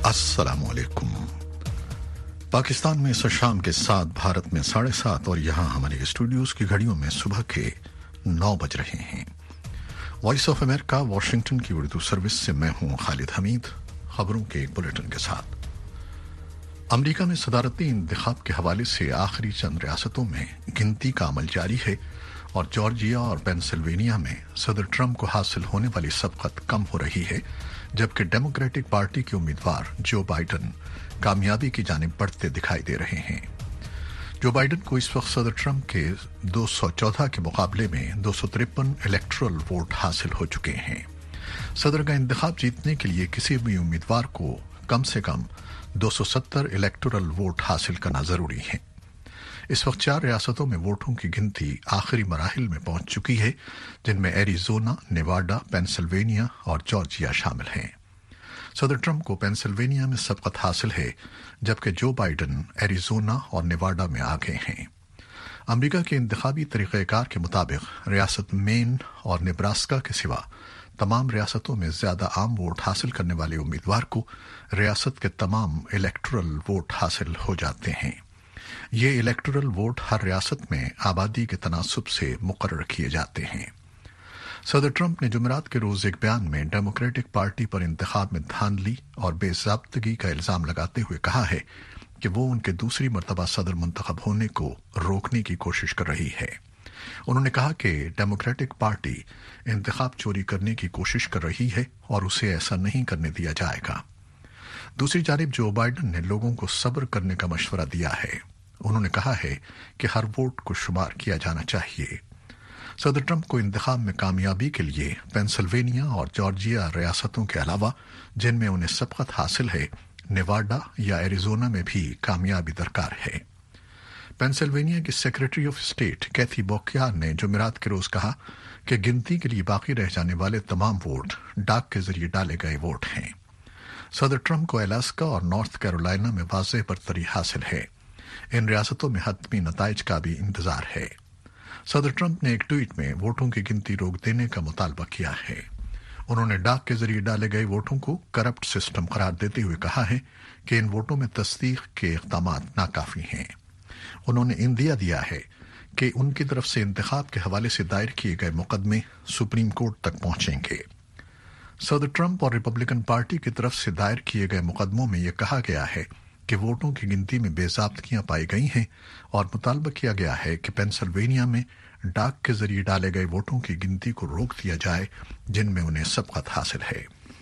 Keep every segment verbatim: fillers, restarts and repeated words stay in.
अस्सलाम वालेकुम। पाकिस्तान में शाम के सात, भारत में साढ़े सात और यहाँ हमारे स्टूडियोज की घड़ियों में सुबह के नौ बज रहे हैं। वॉइस ऑफ अमेरिका वाशिंगटन की उर्दू सर्विस से मैं हूँ खालिद हमीद। खबरों के एक बुलेटिन के साथ। अमेरिका में सदारती इंतखाब के हवाले से आखिरी चंद रियासतों में गिनती का अमल जारी है और जॉर्जिया और पेंसिल्वेनिया में सदर ट्रंप को हासिल होने वाली सबकत कम हो रही है, जबकि डेमोक्रेटिक पार्टी के उम्मीदवार जो बाइडन कामयाबी की जानिब बढ़ते दिखाई दे रहे हैं। जो बाइडन को इस वक्त सदर ट्रंप के दो सौ चौदह के मुकाबले में दो सौ तिरपन इलेक्टोरल वोट हासिल हो चुके हैं। सदर का इंतखाब जीतने के लिए किसी भी उम्मीदवार को कम से कम दो सौ सत्तर इलेक्टोरल वोट हासिल करना जरूरी है। इस वक्त चार रियासतों में वोटों की गिनती आखिरी मराहिल में पहुंच चुकी है, जिनमें एरिजोना, नेवाडा, पेंसिल्वेनिया और जॉर्जिया शामिल हैं। सदर ट्रंप को पेंसिल्वेनिया में सबकत हासिल है, जबकि जो बाइडन एरिजोना और नेवाडा में आगे हैं। अमेरिका के इंतखाबी तरीक़ेकार के मुताबिक रियासत मेन और नेब्रास्का के सिवा तमाम रियासतों में ज्यादा आम वोट हासिल करने वाले उम्मीदवार को रियासत के तमाम इलेक्टोरल वोट हासिल हो जाते हैं। ये इलेक्टोरल वोट हर रियासत में आबादी के तनासुब से मुकर्रर किए जाते हैं। सदर ट्रंप ने जुमेरात के रोज एक बयान में डेमोक्रेटिक पार्टी पर इंतखाब में धांधली और बेज़ाब्तगी का इल्जाम लगाते हुए कहा है कि वो उनके दूसरी मर्तबा सदर मुंतखब होने को रोकने की कोशिश कर रही है। उन्होंने कहा कि डेमोक्रेटिक पार्टी इंतखाब चोरी करने की कोशिश कर रही है और उसे ऐसा नहीं करने दिया जाएगा। दूसरी जानिब जो बाइडन ने लोगों को सब्र करने का मशवरा दिया है। उन्होंने कहा है कि हर वोट को शुमार किया जाना चाहिए। सदर ट्रंप को इंतखाब में कामयाबी के लिए पेंसिल्वेनिया और जॉर्जिया रियासतों के अलावा जिनमें उन्हें सबकत हासिल है, नेवाडा या एरिजोना में भी कामयाबी दरकार है। पेंसिल्वेनिया की Secretary of State Kathy Boockvar ने जुमेरात के रोज कहा कि गिनती के लिए बाकी रह जाने वाले तमाम वोट डाक के जरिए डाले गए वोट हैं। सदर ट्रंप को अलास्का और नॉर्थ कैरोलिना में वाज़ेह बरतरी हासिल है। इन रियासतों में हतमी नताइज का भी इंतजार है। सदर ट्रंप ने एक ट्वीट में वोटों की गिनती रोक देने का मुतालबा किया है। उन्होंने डाक के जरिए डाले गए वोटों को करप्ट सिस्टम करार देते हुए कहा है कि इन वोटों में तस्दीक के इक़दाम नाकाफी हैं। उन्होंने इंदिया दिया है कि उनकी तरफ से इंतखाब के हवाले से दायर किए गए मुकदमे सुप्रीम कोर्ट तक पहुंचेंगे। सदर ट्रंप और रिपब्लिकन पार्टी की तरफ से दायर किए गए मुकदमों में यह कहा गया है कि वोटों की गिनती में बेज़ाब्तगियां पाई गई हैं और मुतालबा किया गया है कि पेंसिल्वेनिया में डाक के जरिए डाले गए वोटों की गिनती को रोक दिया जाए, जिनमें उन्हें सबकत हासिल है।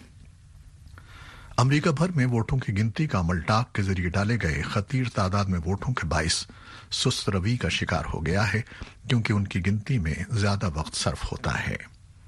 अमेरिका भर में वोटों की गिनती का अमल डाक के जरिए डाले गए खतीर तादाद में वोटों के बाइस सुस्त रवि का शिकार हो गया है, क्योंकि उनकी गिनती में ज्यादा वक्त सर्फ होता है।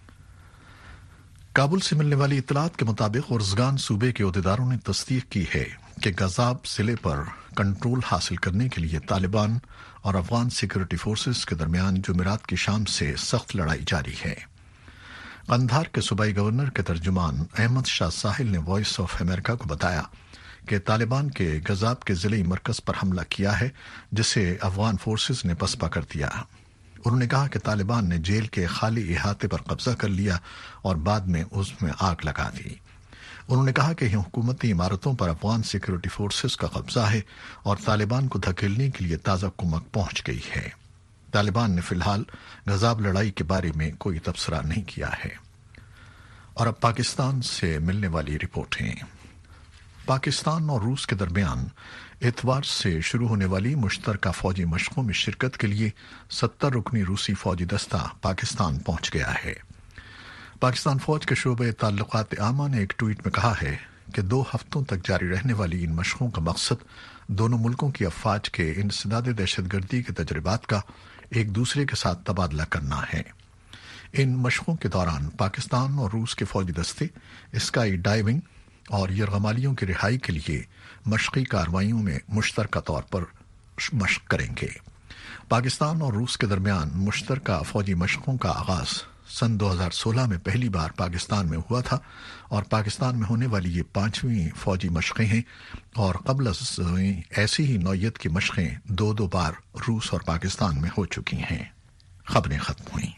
काबुल से मिलने वाली इतलात के मुताबिक उर्जगान सूबे के अहदेदारों ने तस्दीक की है कि गजाब जिले पर कंट्रोल हासिल करने के लिए तालिबान और अफगान सिक्योरिटी फोर्सेस के दरमियान जुमेरात की शाम से सख्त लड़ाई जारी है। कंधार के सूबाई गवर्नर के तर्जुमान अहमद शाह साहिल ने वॉइस ऑफ अमेरिका को बताया कि तालिबान के गजाब के जिले मरकज पर हमला किया है, जिसे अफगान फोर्सेस ने पसपा कर दिया। उन्होंने कहा कि तालिबान ने जेल के खाली इहाते पर कब्जा कर लिया और बाद में उसमें आग लगा दी। उन्होंने कहा कि हुकूमती इमारतों पर अफगान सिक्योरिटी फोर्सेस का कब्जा है और तालिबान को धकेलने के लिए ताज़ा कुमक पहुंच गई है। तालिबान ने फिलहाल गजाब लड़ाई के बारे में कोई तबसरा नहीं किया है। और अब पाकिस्तान से मिलने वाली रिपोर्टें। पाकिस्तान और रूस के दरमियान इतवार से शुरू होने वाली मुश्तरका फौजी मशकों में शिरकत के लिए सत्तर रुकनी रूसी फौजी दस्ता पाकिस्तान पहुंच गया है। पाकिस्तान फौज के शोबे ताल्लुकात आमा ने एक ट्वीट में कहा है कि दो हफ्तों तक जारी रहने वाली इन मशकों का मकसद दोनों मुल्कों की अफवाज के इंसदाद दहशतगर्दी के तजर्बात का एक दूसरे के साथ तबादला करना है। इन मशकों के दौरान पाकिस्तान और रूस के फौजी दस्ते स्काई डाइविंग और यरगमालियों की रिहाई के लिए मशक़ी कार्रवाइयों में मुश्तरका तौर पर मशक करेंगे। पाकिस्तान और रूस के दरमियान मुश्तरका फौजी मशकों का आगाज सन दो हज़ार सोलह में पहली बार पाकिस्तान में हुआ था और पाकिस्तान में होने वाली ये पांचवीं फौजी मशक़ें हैं और क़ब्ल ऐसी ही नौयत की मशक़ें दो दो बार रूस और पाकिस्तान में हो चुकी हैं। खबरें खत्म हुई।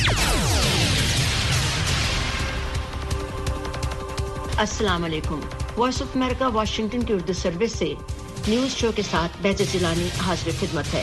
अस्सलाम वालेकुम। वॉइस ऑफ अमेरिका वाशिंगटन की उर्दू सर्विस से न्यूज शो के साथ बेहज़त जिलानी हाजिर खिदमत है।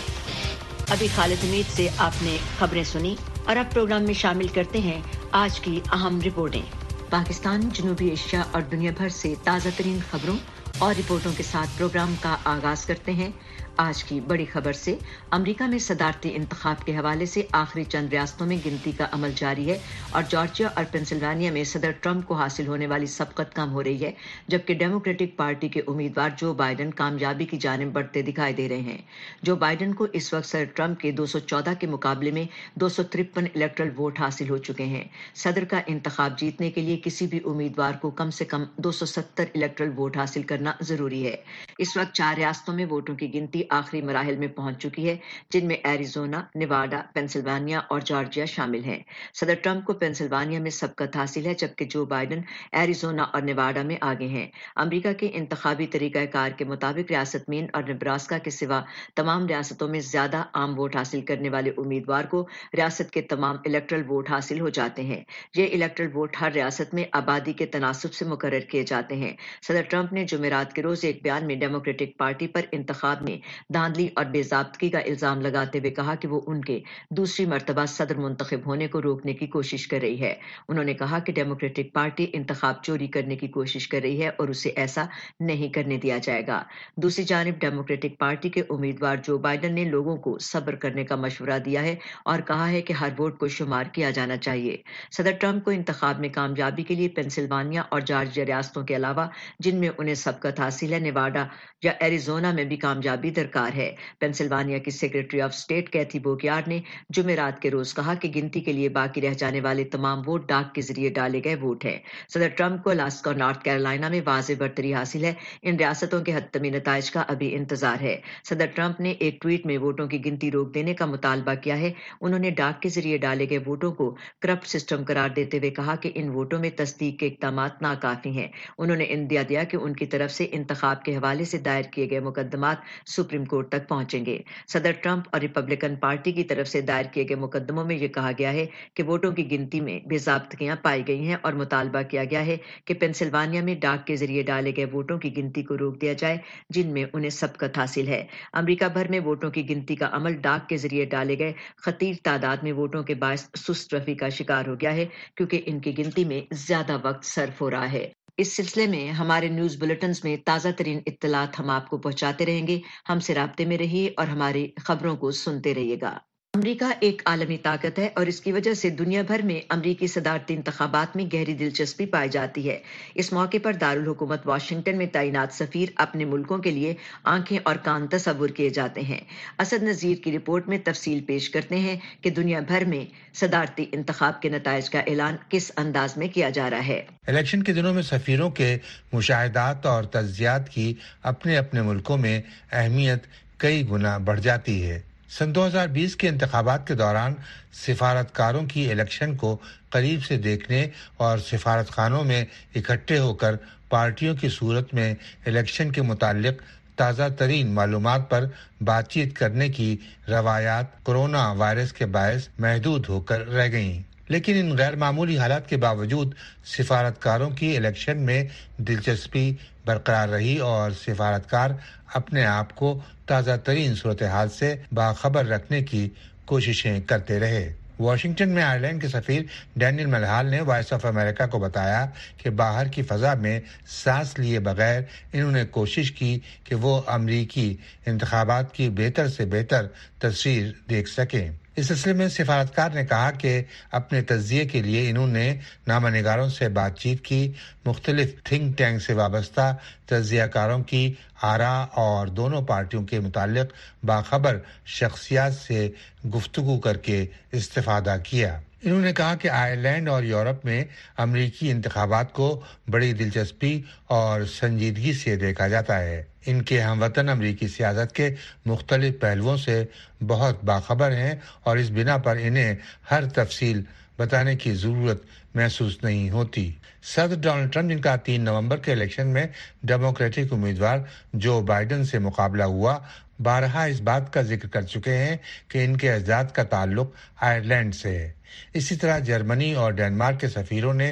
अभी खालिद हमीद से आपने खबरें सुनी और अब प्रोग्राम में शामिल करते हैं आज की अहम रिपोर्टें। पाकिस्तान, जनूबी एशिया और दुनिया भर से ताज़ा तरीन खबरों और रिपोर्टों के साथ प्रोग्राम का आगाज करते हैं। आज की बड़ी खबर से अमेरिका में सदारती इंतखाब के हवाले से आखिरी चंद रियासतों में गिनती का अमल जारी है और जॉर्जिया और पेंसिल्वानिया में सदर ट्रंप को हासिल होने वाली सबकत कम हो रही है, जबकि डेमोक्रेटिक पार्टी के उम्मीदवार जो बाइडन कामयाबी की जानिब बढ़ते दिखाई दे रहे हैं। जो बाइडन को इस वक्त सदर ट्रंप के दो सौ चौदह के मुकाबले में दो सौ तिरपन इलेक्ट्रल वोट हासिल हो चुके हैं। सदर का इंतखाब जीतने के लिए किसी भी उम्मीदवार को कम से कम दो सौ सत्तर इलेक्ट्रल वोट हासिल करना जरूरी है। इस वक्त चार रियासतों में वोटों की गिनती आखिरी मराहिल में पहुंच चुकी है, जिनमें एरिजोना, नेवाडा, पेंसिल्वानिया और जॉर्जिया शामिल हैं। सदर ट्रंप को पेंसिल्वानिया में सबकत हासिल है, जबकि जो बाइडन एरिजोना और नेवाडा में आगे हैं। अमेरिका के इंतखाबी तरीकाकार के मुताबिक रियासत मेन और नेब्रास्का के सिवा तमाम रियासतों में ज्यादा आम वोट हासिल करने वाले उम्मीदवार को रियासत के तमाम इलेक्ट्रल वोट हासिल हो जाते हैं। ये इलेक्ट्रल वोट हर रियासत में आबादी के तनासुब से मुकर्रर किए जाते हैं। सदर ट्रंप ने जुमेरात के रोज एक बयान में डेमोक्रेटिक पार्टी पर इंतखाब में धांधली और बेजाब्तगी का इल्जाम लगाते हुए कहा कि वो उनके दूसरी मर्तबा सदर मुंतखब होने को रोकने की कोशिश कर रही है। उन्होंने कहा कि डेमोक्रेटिक पार्टी इंतखाब चोरी करने की कोशिश कर रही है और उसे ऐसा नहीं करने दिया जाएगा। दूसरी जानिब डेमोक्रेटिक पार्टी के उम्मीदवार जो बाइडन ने लोगों को सब्र करने का मशवरा दिया है और कहा है कि हर वोट को शुमार किया जाना चाहिए। सदर ट्रंप को इंतखाब में कामयाबी के लिए पेंसिल्वानिया और जॉर्जिया रियासतों के अलावा जिनमें उन्हें सबकत हासिल है, नेवाडा या एरिजोना में भी कामयाबी दरकार है। पेंसिल्वानिया की Secretary of State Kathy Boockvar ने जुमेरात के रोज कहा कि गिनती के लिए बाकी रह जाने वाले तमाम वोट डाक के जरिए डाले गए वोट हैं। सदर ट्रंप को अलास्का और नॉर्थ कैरोलिना में वाज़ेह बढ़तरी हासिल है। इन रियासतों के हतमी नताइज का अभी इंतजार है। सदर ट्रंप ने एक ट्वीट में वोटों की गिनती रोक देने का मुतालबा किया है। उन्होंने डाक के जरिए डाले गए वोटों को करप्ट सिस्टम करार देते हुए कहा कि इन वोटों में तस्दीक के इक़दामात नाकाफी हैं। उन्होंने इंदिया दिया कि उनकी तरफ से इंतखाब के हवाले से दायर किए गए मुकदमात सुप्रीम कोर्ट तक पहुंचेंगे। सदर ट्रंप और रिपब्लिकन पार्टी की तरफ से दायर किए गए मुकदमों में यह कहा गया है कि वोटों की गिनती में बेजाब्तगियां पाई गई हैं और मुतालबा किया गया है कि पेंसिल्वानिया में डाक के जरिए डाले गए वोटों की गिनती को रोक दिया जाए, जिनमें उन्हें सबकत हासिल है। अमेरिका भर में वोटों की गिनती का अमल डाक के जरिए डाले गए खतीर तादाद में वोटों के बायस सुस्त रफी का शिकार हो गया है, क्योंकि इनकी गिनती में ज्यादा वक्त सर्फ हो रहा है। इस सिलसिले में हमारे न्यूज बुलेटिन्स में ताज़ा तरीन इत्तलात हम आपको पहुंचाते रहेंगे। हमसे राब्ते में रहिए और हमारी खबरों को सुनते रहिएगा। अमेरिका एक आलमी ताकत है और इसकी वजह से दुनिया भर में अमेरिकी सदारती इंतखाबात में गहरी दिलचस्पी पाई जाती है। इस मौके पर दारुल हुकूमत वाशिंगटन में तैनात सफीर अपने मुल्कों के लिए आंखें और कान तस्वुर किए जाते हैं। असद नज़ीर की रिपोर्ट में तफसील पेश करते हैं कि दुनिया भर में सदारती इंतखाब के नताइज का ऐलान किस अंदाज में किया जा रहा है। इलेक्शन के दिनों में सफीरों के मुशाहिदात और तज्जियात की अपने अपने मुल्कों में अहमियत कई गुना बढ़ जाती है। सन दो हज़ार बीस के इंतखाबात के दौरान सिफारतकारों की इलेक्शन को करीब से देखने और सिफारत खानों में इकट्ठे होकर पार्टियों की सूरत में इलेक्शन के मुताल्लिक ताज़ा तरीन मालूमात पर बातचीत करने की रवायात कोरोना वायरस के बायस महदूद होकर रह गईं। लेकिन इन गैर मामूली हालात के बावजूद सिफारतकारों की इलेक्शन में दिलचस्पी बरकरार रही और सिफारतकार अपने आप को ताज़ा तरीन सूरत हाल से बाखबर रखने की कोशिशें करते रहे। वाशिंगटन में आयरलैंड के सफीर डैनियल मल्हाल ने वॉइस ऑफ अमेरिका को बताया कि बाहर की फजा में सांस लिए बगैर इन्होंने कोशिश की कि वो अमरीकी इंतखाबात की बेहतर से बेहतर तस्वीर देख सकें। इस सिलसिले में सिफारतकार ने कहा कि अपने तज्जिये के लिए इन्होंने नामानिगारों से बातचीत की, मुख्तलिफ थिंक टैंक से वाबस्ता तज्जियाकारों की आरा और दोनों पार्टियों के मुताल्लिक बाखबर शख्सियात से गुफ्तगू करके इस्तिफादा किया। इन्होंने कहा कि आयरलैंड और यूरोप में अमरीकी इंतखाबात को बड़ी दिलचस्पी और संजीदगी से देखा जाता है। इनके हमवतन अमरीकी सियासत के मुख्तलिफ पहलुओं से बहुत बाखबर हैं और इस बिना पर इन्हें हर तफसील बताने की जरूरत महसूस नहीं होती। सदर डोनाल्ड ट्रंप, जिनका तीन नवंबर के इलेक्शन में डेमोक्रेटिक उम्मीदवार जो बाइडन से मुकाबला हुआ, बारहा इस बात का जिक्र कर चुके हैं कि इनके अजदाद का ताल्लुक आयरलैंड से है। इसी तरह जर्मनी और डेनमार्क के सफीरों ने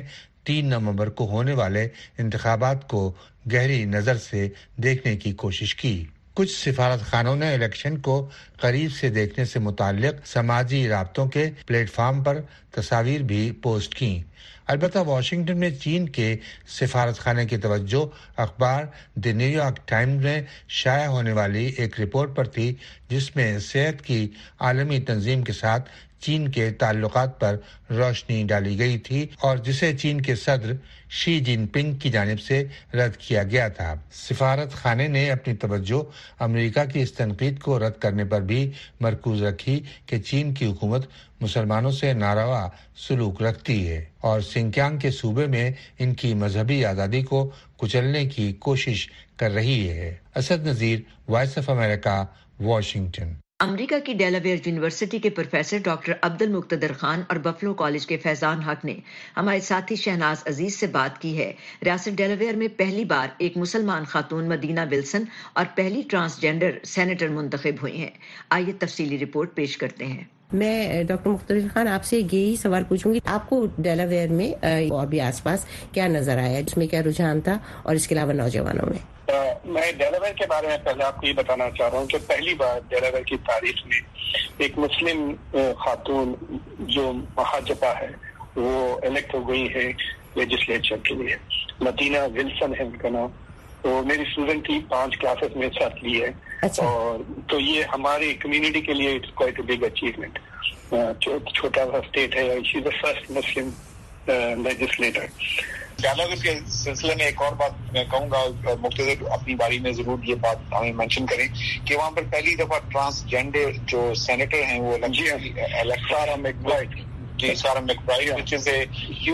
تین نومبر کو ہونے والے انتخابات کو گہری نظر سے دیکھنے کی کوشش کی۔ کچھ سفارت خانوں نے الیکشن کو قریب سے دیکھنے سے متعلق سماجی رابطوں کے پلیٹ فارم پر تصاویر بھی پوسٹ کی۔ البتہ واشنگٹن میں چین کے سفارت خانے کی توجہ اخبار دی نیو یارک ٹائمز میں شائع ہونے والی ایک رپورٹ پر تھی، جس میں صحت کی عالمی تنظیم کے ساتھ چین کے تعلقات پر روشنی ڈالی گئی تھی اور جسے چین کے صدر شی جن پنگ کی جانب سے رد کیا گیا تھا۔ سفارت خانے نے اپنی توجہ امریکہ کی اس تنقید کو رد کرنے پر بھی مرکوز رکھی کہ چین کی حکومت مسلمانوں سے ناروا سلوک رکھتی ہے اور سنکیانگ کے صوبے میں ان کی مذہبی آزادی کو کچلنے کی کوشش کر رہی ہے۔ Asad Nazir, voice of America, Washington. America کی ڈیلاویئر یونیورسٹی کے پروفیسر ڈاکٹر عبد المقتدر خان اور بفلو کالج کے فیضان حق نے ہمارے ساتھی شہناز عزیز سے بات کی ہے۔ ریاست ڈیلاویئر میں پہلی بار ایک مسلمان خاتون مدینہ ولسن اور پہلی ٹرانسجینڈر سینیٹر منتخب ہوئی ہیں۔ آئیے تفصیلی رپورٹ پیش کرتے ہیں۔ میں ڈاکٹر مقتدر خان آپ سے یہی سوال پوچھوں گی، آپ کو ڈیلاویئر میں اور بھی آس پاس کیا نظر آیا، جس میں کیا رجحان تھا، اور اس کے علاوہ نوجوانوں میں؟ میں ڈیلاویئر کے بارے میں پہلے آپ کو یہ بتانا چاہ رہا ہوں کہ پہلی بار ڈیلاویئر کی تاریخ میں ایک مسلم خاتون جو محجبہ ہے وہ الیکٹ ہو گئی ہے لیجسلیچر کے لیے۔ مدینہ ولسن ہے ان کا نام۔ تو میری اسٹوڈنٹ تھی، پانچ کلاسز میں ساتھ لی ہے۔ اچھا۔ اور تو یہ ہماری کمیونٹی کے لیے it's quite a big achievement. چھوٹا سا اسٹیٹ ہے، she is the first Muslim legislator. Delaware کے سلسلے میں ایک اور بات میں کہوں گا، مقتدر اپنی باری میں ضرور یہ بات ہمیں مینشن کریں کہ وہاں پر پہلی دفعہ ٹرانسجینڈر جو سینیٹر ہیں وہ سارا McBride ji Sarah McBride which is a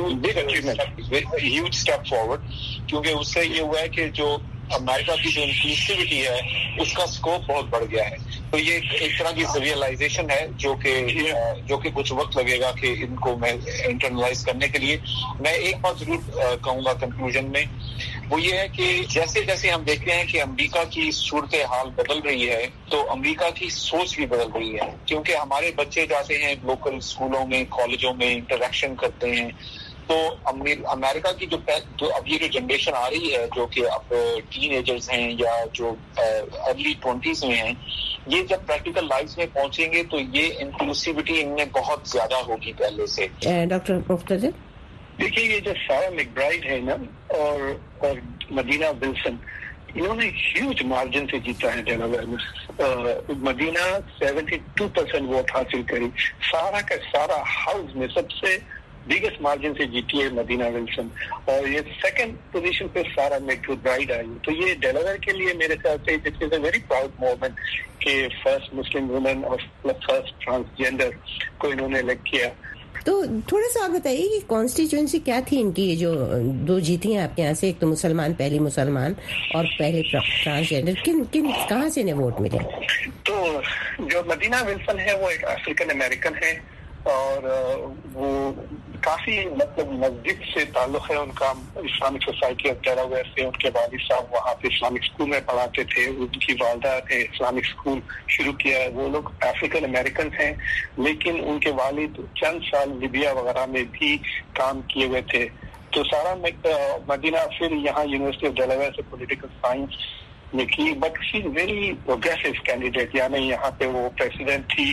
huge step forward, کیونکہ اس سے یہ ہوا ہے کہ جو امریکہ کی جو انکلوسیوٹی ہے اس کا اسکوپ بہت بڑھ گیا ہے۔ تو یہ ایک طرح کی ریئلائزیشن ہے جو کہ جو کہ کچھ وقت لگے گا کہ ان کو میں انٹرنلائز کرنے کے لیے۔ میں ایک بات ضرور کہوں گا کنکلوژن میں، وہ یہ ہے کہ جیسے جیسے ہم دیکھتے ہیں کہ امریکہ کی صورت حال بدل رہی ہے تو امریکہ کی سوچ بھی بدل رہی ہے، کیونکہ ہمارے بچے جاتے ہیں لوکل اسکولوں میں، کالجوں میں، انٹریکشن کرتے ہیں۔ تو امریکہ کی جو اب یہ جو جنریشن آ رہی ہے جو کہ اب ٹین ایجرز ہیں یا جو ارلی ٹوینٹیز میں ہیں، یہ جب پریکٹیکل لائف میں پہنچیں گے تو یہ انکلوسیوٹی ان میں بہت زیادہ ہوگی پہلے سے۔ ڈاکٹر مقتدر، دیکھیے یہ جو سارا میکبرائڈ ہے نا اور اور مدینہ ولسن، انہوں نے ہیوج مارجن سے جیتا ہے ڈیلاویئر میں۔ Madinah seventy two percent vote حاصل کری، سارا کا سارا ہاؤس میں سب سے بگیسٹ مارجن سے جیتی ہے مدینہ ولسن، اور یہ سیکنڈ پوزیشن پہ سارا میکبرائڈ آئی۔ تو یہ ڈیلاویئر کے لیے میرے خیال سے this is a very proud moment کہ فرسٹ مسلم وومن اور فرسٹ ٹرانسجینڈر کو انہوں نے الیکٹ کیا۔ تو تھوڑا سا آپ بتائیے کہ کانسٹیچوئنسی کیا تھی ان کی، جو دو جیتی ہیں آپ کے یہاں سے، ایک تو مسلمان پہلی مسلمان اور پہلے ٹرانسجینڈر، کن کن کہاں سے انہیں ووٹ ملے؟ تو جو مدینہ ولسن ہے وہ ایک افریقن امریکن ہے اور وہ کافی مطلب مسجد سے تعلق ہے ان کا، اسلامک سوسائٹی آف ڈیلاویئر سے۔ ان کے والد صاحب وہاں پہ اسلامک اسکول میں پڑھاتے تھے، ان کی والدہ نے اسلامک اسکول شروع کیا ہے۔ وہ لوگ افریقن امریکن ہیں، لیکن ان کے والد چند سال لیبیا وغیرہ میں بھی کام کیے ہوئے تھے۔ تو سارا مدینہ پھر یہاں یونیورسٹی آف ڈیلاویئر سے پولیٹیکل سائنس نے کی، but she is very progressive candidate, یعنی یہاں پہ وہ پریسیڈنٹ تھی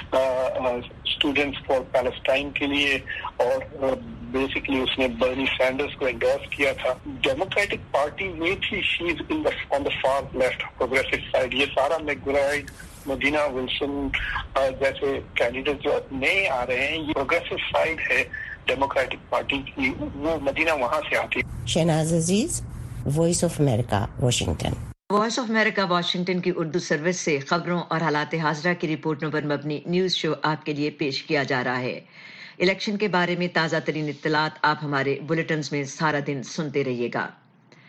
اسٹوڈنٹس فار پیلسٹائن کے لیے، اور بیسکلی اس نے برنی سینڈرز کو انڈورس کیا تھا۔ ڈیموکریٹک پارٹی یہ تھی، she is in on the far left progressive side. یہ سارا میکبرائڈ، مدینہ ولسن جیسے کینڈیڈیٹ جو نئے آ رہے ہیں، یہ پروگریسو سائڈ ہے ڈیموکریٹک پارٹی کی، وہ مدینہ وہاں سے آتی ہے۔ Shahnaz Aziz, voice of America, Washington. Voice of America Washington کی اردو سروس سے خبروں اور حالات حاضرہ کی رپورٹوں پر مبنی نیوز شو آپ کے لیے پیش کیا جا رہا ہے۔ الیکشن کے بارے میں تازہ ترین اطلاعات آپ ہمارے بلیٹنز میں سارا دن سنتے رہیے گا۔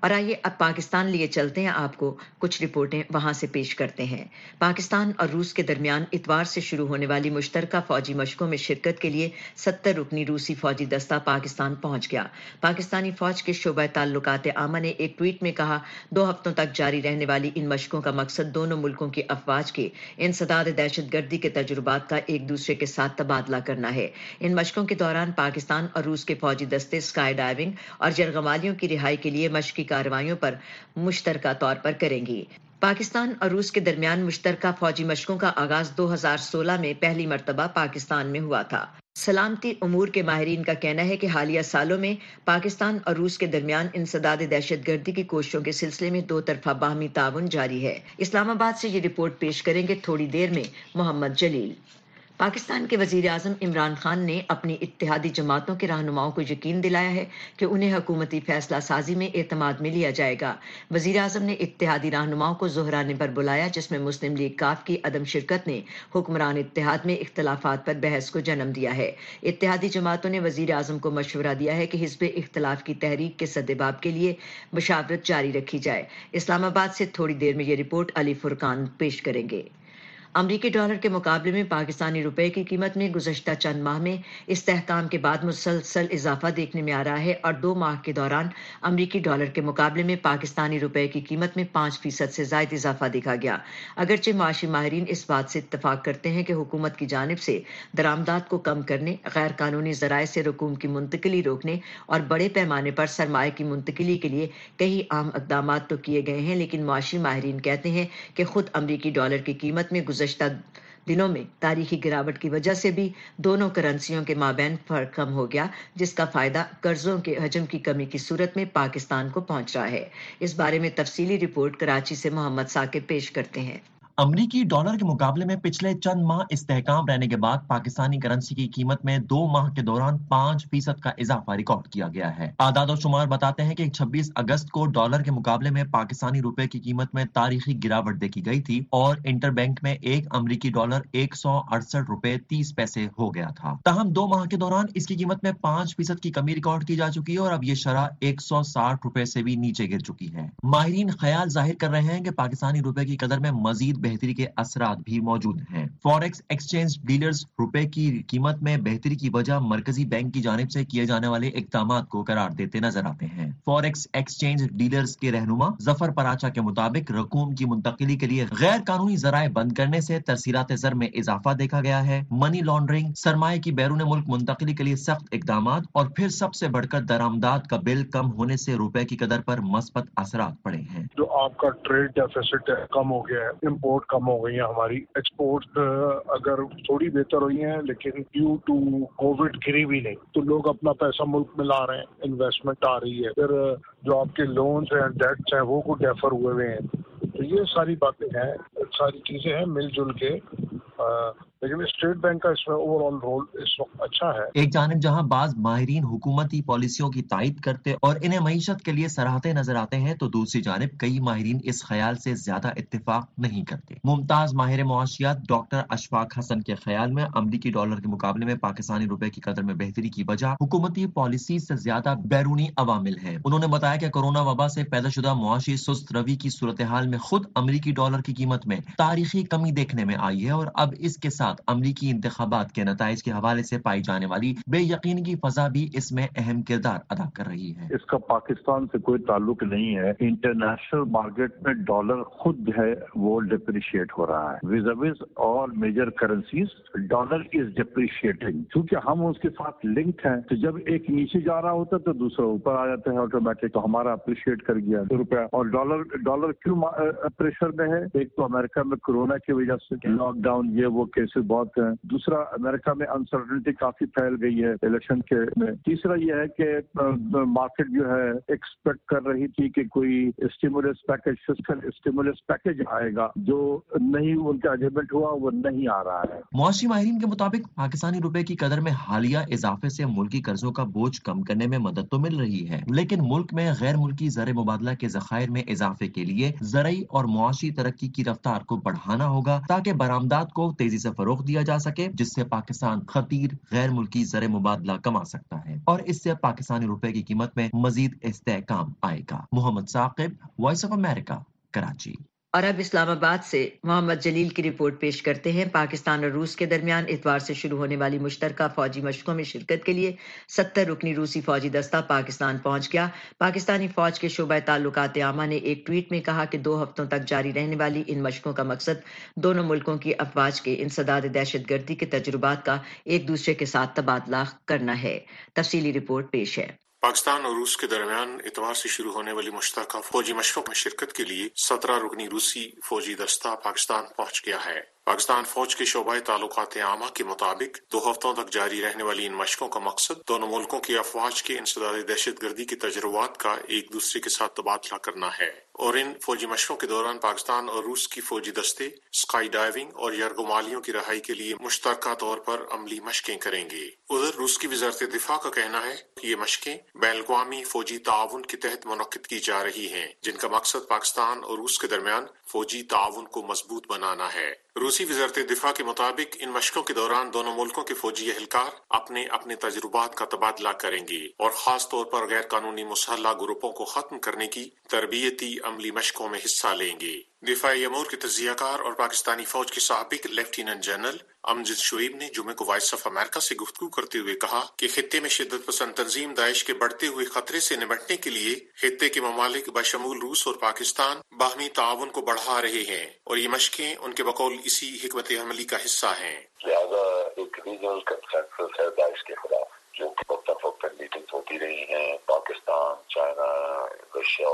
اور آئیے اب پاکستان لیے چلتے ہیں، آپ کو کچھ رپورٹیں وہاں سے پیش کرتے ہیں۔ پاکستان اور روس کے درمیان اتوار سے شروع ہونے والی مشترکہ فوجی مشقوں میں شرکت کے لیے ستر رکنی روسی فوجی دستہ پاکستان پہنچ گیا۔ پاکستانی فوج کے شعبہ تعلقات عامہ نے ایک ٹویٹ میں کہا، دو ہفتوں تک جاری رہنے والی ان مشقوں کا مقصد دونوں ملکوں کی افواج کے انسداد دہشت گردی کے تجربات کا ایک دوسرے کے ساتھ تبادلہ کرنا ہے۔ ان مشقوں کے دوران پاکستان اور روس کے فوجی دستے اسکائی ڈائیونگ اور جرگمالیوں کی رہائی کے لیے مشقی کارروائیوں پر مشترکہ طور پر کریں گی۔ پاکستان اور روس کے درمیان مشترکہ فوجی مشقوں کا آغاز دو ہزار سولہ میں پہلی مرتبہ پاکستان میں ہوا تھا۔ سلامتی امور کے ماہرین کا کہنا ہے کہ حالیہ سالوں میں پاکستان اور روس کے درمیان انسداد دہشت گردی کی کوششوں کے سلسلے میں دو طرفہ باہمی تعاون جاری ہے۔ اسلام آباد سے یہ رپورٹ پیش کریں گے تھوڑی دیر میں محمد جلیل۔ پاکستان کے وزیر اعظم عمران خان نے اپنی اتحادی جماعتوں کے رہنماؤں کو یقین دلایا ہے کہ انہیں حکومتی فیصلہ سازی میں اعتماد میں لیا جائے گا۔ وزیر اعظم نے اتحادی رہنماؤں کو ظہرانے پر بلایا، جس میں مسلم لیگ کاف کی عدم شرکت نے حکمران اتحاد میں اختلافات پر بحث کو جنم دیا ہے۔ اتحادی جماعتوں نے وزیر اعظم کو مشورہ دیا ہے کہ حزب اختلاف کی تحریک کے سدباب کے لیے مشاورت جاری رکھی جائے۔ اسلام آباد سے تھوڑی دیر میں یہ رپورٹ علی فرقان پیش کریں گے۔ امریکی ڈالر کے مقابلے میں پاکستانی روپے کی قیمت میں گزشتہ چند ماہ میں استحکام کے بعد مسلسل اضافہ دیکھنے میں آ رہا ہے اور دو ماہ کے دوران امریکی ڈالر کے مقابلے میں پاکستانی روپے کی قیمت میں پانچ فیصد سے زائد اضافہ دیکھا گیا۔ اگرچہ معاشی ماہرین اس بات سے اتفاق کرتے ہیں کہ حکومت کی جانب سے درآمدات کو کم کرنے، غیر قانونی ذرائع سے رقوم کی منتقلی روکنے اور بڑے پیمانے پر سرمایہ کی منتقلی کے لیے کئی اہم اقدامات تو کیے گئے ہیں، لیکن معاشی ماہرین کہتے ہیں کہ خود امریکی ڈالر کی قیمت میں گزشتہ گزشتہ دنوں میں تاریخی گراوٹ کی وجہ سے بھی دونوں کرنسیوں کے مابین فرق کم ہو گیا، جس کا فائدہ قرضوں کے حجم کی کمی کی صورت میں پاکستان کو پہنچ رہا ہے۔ اس بارے میں تفصیلی رپورٹ کراچی سے محمد ثاقب پیش کرتے ہیں۔ امریکی ڈالر کے مقابلے میں پچھلے چند ماہ استحکام رہنے کے بعد پاکستانی کرنسی کی قیمت میں دو ماہ کے دوران پانچ فیصد کا اضافہ ریکارڈ کیا گیا ہے۔ اعداد و شمار بتاتے ہیں کہ چھبیس اگست کو ڈالر کے مقابلے میں پاکستانی روپے کی قیمت میں تاریخی گراوٹ دیکھی گئی تھی اور انٹر بینک میں ایک امریکی ڈالر ایک سو اڑسٹھ روپے تیس پیسے ہو گیا تھا۔ تاہم دو ماہ کے دوران اس کی قیمت میں پانچ فیصد کی کمی ریکارڈ کی جا چکی ہے اور اب یہ شرح ایک سو ساٹھ روپے سے بھی نیچے گر چکی ہے۔ ماہرین خیال ظاہر کر رہے ہیں کہ پاکستانی روپے کی قدر میں مزید بہتری کے اثرات بھی موجود ہیں۔ فوریکس ایکسچینج ڈیلرز روپے کی قیمت میں بہتری کی وجہ مرکزی بینک کی جانب سے کیے جانے والے اقدامات کو قرار دیتے نظر آتے ہیں۔ فوریکس ایکسچینج ڈیلرز کے رہنما ظفر پراچا کے مطابق رقوم کی منتقلی کے لیے غیر قانونی ذرائع بند کرنے سے ترسیلات زر میں اضافہ دیکھا گیا ہے۔ منی لانڈرنگ، سرمایہ کی بیرون ملک منتقلی کے لیے سخت اقدامات اور پھر سب سے بڑھ کر درآمدات کا بل کم ہونے سے روپے کی قدر پر مثبت اثرات پڑے ہیں۔ جو آپ کا ٹریڈ ڈیفیسٹ کم ہو گیا ہے، امپورٹ کم ہو گئی ہے، ہماری ایکسپورٹ اگر تھوڑی بہتر ہوئی ہیں لیکن ڈیو ٹو کووڈ گری بھی نہیں، تو لوگ اپنا پیسہ ملک میں لا رہے ہیں، انویسٹمنٹ آ رہی ہے، پھر جو آپ کے لونز ہیں، ڈیٹس ہیں، وہ کو ڈیفر ہوئے ہوئے ہیں، تو یہ ساری باتیں ہیں، ساری چیزیں ہیں مل جل کے، لیکن اسٹیٹ بینک کا اس میں اوور آل رول اس وقت اچھا ہے۔ ایک جانب جہاں بعض ماہرین حکومتی پالیسیوں کی تائید کرتے اور انہیں معیشت کے لیے سراہتے نظر آتے ہیں، تو دوسری جانب کئی ماہرین اس خیال سے زیادہ اتفاق نہیں کرتے۔ ممتاز ماہر معاشیات ڈاکٹر اشفاق حسن کے خیال میں امریکی ڈالر کے مقابلے میں پاکستانی روپے کی قدر میں بہتری کی وجہ حکومتی پالیسی سے زیادہ بیرونی عوامل ہیں۔ انہوں نے بتایا کہ کورونا وبا سے پیدا شدہ معاشی سست روی کی صورتحال میں خود امریکی ڈالر کی قیمت میں تاریخی کمی دیکھنے میں آئی ہے اور اب اس کے ساتھ امریکی انتخابات کے نتائج کے حوالے سے پائی جانے والی بے یقینی کی فضا بھی اس میں اہم کردار ادا کر رہی ہے۔ اس کا پاکستان سے کوئی تعلق نہیں ہے، انٹرنیشنل مارکیٹ میں ڈالر خود جو ہے وہ ڈپریشیٹ ہو رہا ہے، vis-a-vis all major currencies dollar is depreciating, کیونکہ ہم اس کے ساتھ لنکڈ ہیں، تو جب ایک نیچے جا رہا ہوتا ہے تو دوسرا اوپر آ جاتا ہے آٹومیٹک، تو ہمارا اپریشیٹ کر گیا روپیہ۔ اور ڈالر ڈالر کیوں پریشر میں ہے؟ ایک تو امریکہ میں کورونا کی وجہ سے لاک ڈاؤن، یہ وہ کیسز بہت ہیں، دوسرا امریکہ میں انسرٹنٹی کافی پھیل گئی ہے الیکشن کے میں، تیسرا یہ ہے کہ مارکیٹ جو ہے ایکسپیکٹ کر رہی تھی کہ کوئی stimulus package fiscal stimulus package آئے گا، جو نہیں ان کا اگریمنٹ ہوا، وہ نہیں آ رہا ہے۔ معاشی ماہرین کے مطابق پاکستانی روپے کی قدر میں حالیہ اضافے سے ملکی قرضوں کا بوجھ کم کرنے میں مدد تو مل رہی ہے، لیکن ملک میں غیر ملکی زر مبادلہ کے ذخائر میں اضافے کے لیے زرعی اور معاشی ترقی کی رفتار کو بڑھانا ہوگا تاکہ برآمدات کو تیزی سے فروغ फरोख्त दिया जा सके, जिससे पाकिस्तान खतीर गैर मुल्की ज़र मुबादला कमा सकता है और इससे पाकिस्तानी रुपए की कीमत में मजीद इस्तेहकाम आएगा। Mohammad Saqib, Voice of America, Karachi. और अब इस्लामाबाद से मोहम्मद जलील की रिपोर्ट पेश करते हैं। पाकिस्तान और रूस के दरमियान इतवार से शुरू होने वाली मुश्तरका फौजी मशकों में शिरकत के लिए सत्तर रुकनी रूसी फौजी दस्ता पाकिस्तान पहुंच गया। पाकिस्तानी फौज के शोबा ताल्लुकात आमा ने एक ट्वीट में कहा कि दो हफ्तों तक जारी रहने वाली इन मशकों का मकसद दोनों मुल्कों की अफवाज के इंसदाद दहशतगर्दी के तजुर्बात का एक दूसरे के साथ तबादला करना है। तफसीली रिपोर्ट पेश है। पाकिस्तान और रूस के दरमियान इतवार से शुरू होने वाली मुश्तरका फौजी मशकों में शिरकत के लिए सत्रह रुकनी रूसी फौजी दस्ता पाकिस्तान पहुंच गया है। पाकिस्तान फौज के शोबा ताल्लुकात आमा के मुताबिक दो हफ्तों तक जारी रहने वाली इन मशकों का मकसद दोनों मुल्कों की अफवाज के इंसदाद दहशतगर्दी के तजुर्बात का एक दूसरे के साथ तबादला करना है और इन फौजी मशकों के दौरान पाकिस्तान और रूस की फौजी दस्ते स्काई डाइविंग और यरगुमालियों की रहाई के लिए मुश्तरका तौर पर अमली मशकें करेंगे। उधर रूस की वजारत दिफा का कहना है कि ये मशकें बैन-अल-अक़वामी फौजी ताउन के तहत मुनक्किद की जा रही हैं, जिनका मकसद पाकिस्तान और रूस के दरमियान फौजी ताउन को मजबूत बनाना है। रूसी वजारत दिफा के मुताबिक इन मशकों के दौरान दोनों मुल्कों के फौजी एहलकार अपने अपने तजुर्बात का तबादला करेंगे और खास तौर पर गैर कानूनी मुसल्लह ग्रुपों को खत्म करने की तरबियती अमली मशकों में हिस्सा लेंगे। दिफाई अमूर के तजियाकार और पाकिस्तानी फौज के साबिक लेफ्टिनेंट जनरल अमजद शुएब ने जुमे को वॉइस ऑफ अमेरिका से गुफ्तगू करते हुए कहा कि खित्ते में शिद्दत पसंद तंजीम दाइश के बढ़ते हुए खतरे से निपटने के लिए खित्ते के ममालिक बशमूल रूस और पाकिस्तान बाहमी ताउन को बढ़ा रहे हैं और ये मशकें उनके बकौल इसी हिकमत अमली का हिस्सा हैं। लिहाजा एक रीजनल कंसेंसस है दाइश के खिलाफ, जो वक्त वक्त मीटिंग्स होती रही हैं पाकिस्तान, चाइना, रशिया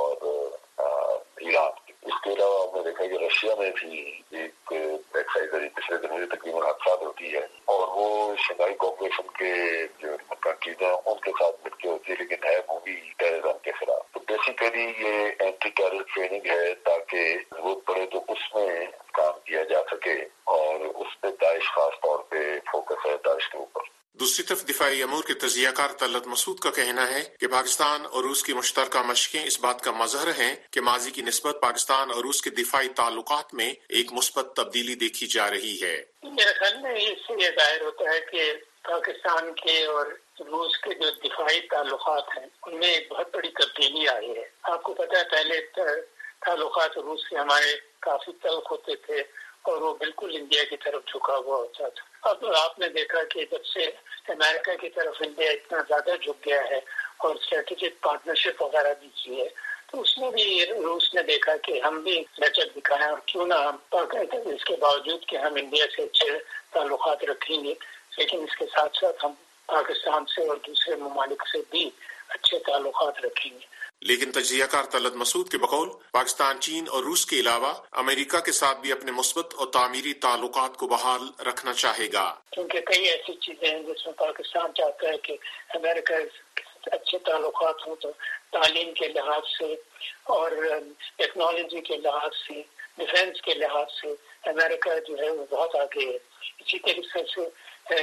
और ईरान। इसके अलावा हमने देखा कि रशिया में भी एक एक्साइजरी पिछले दिनों तकरीबन हादसात होती है और वो शंघाई कोऑपरेशन के जो कंट्रीज हैं उनके साथ मिलकर होती है, लेकिन है वो भी टेररिज्म के खिलाफ। तो बेसिकली ये एंटी टेरर ट्रेनिंग है ताकि जरूरत पड़े तो उसमें काम किया जा सके और उस पर दाइश खास तौर पे फोकस है दाइश के ऊपर। दूसरी तरफ दिफाई अमूर के तजियाकार तलत मसूद का कहना है कि पाकिस्तान और रूस की मुश्तरका मशकें इस बात का मजहर हैं कि माजी की निस्बत पाकिस्तान और रूस के दिफाई ताल्लुकात में एक मुस्बत तब्दीली देखी जा रही है। मेरे ख्याल में इससे ये जाहिर होता है कि पाकिस्तान के और रूस के जो दिफाई ताल्लुकात हैं उनमें एक बहुत बड़ी तब्दीली आई है। आपको पता है पहले ताल्लुकात रूस से हमारे काफी तल्ख होते थे और वो बिल्कुल इंडिया की तरफ झुका हुआ होता था। अब आपने देखा कि जब से अमेरिका की तरफ इंडिया इतना ज्यादा झुक गया है और स्ट्रेटेजिक पार्टनरशिप वगैरह भी की है, तो उसमें भी रूस ने देखा कि हम भी लचक दिखाएं और क्यों ना हम इसके बावजूद कि हम इंडिया से अच्छे ताल्लुकात रखेंगे, लेकिन इसके साथ साथ हम पाकिस्तान से और दूसरे ममालिक से भी अच्छे ताल्लुकात रखेंगे। लेकिन तजियाकार तलत मसूद के बकौल पाकिस्तान चीन और रूस के अलावा अमेरिका के साथ भी अपने मुस्बत और तामीरी ताल्लुकात को बहाल रखना चाहेगा, क्योंकि कई ऐसी चीजें हैं जिसमें पाकिस्तान चाहता है कि अमेरिका अच्छे ताल्लुकात हों, तो तालीम के लिहाज से और टेक्नोलॉजी के लिहाज से, डिफेंस के लिहाज से अमेरिका जो है वो बहुत आगे है। इसी तरीके से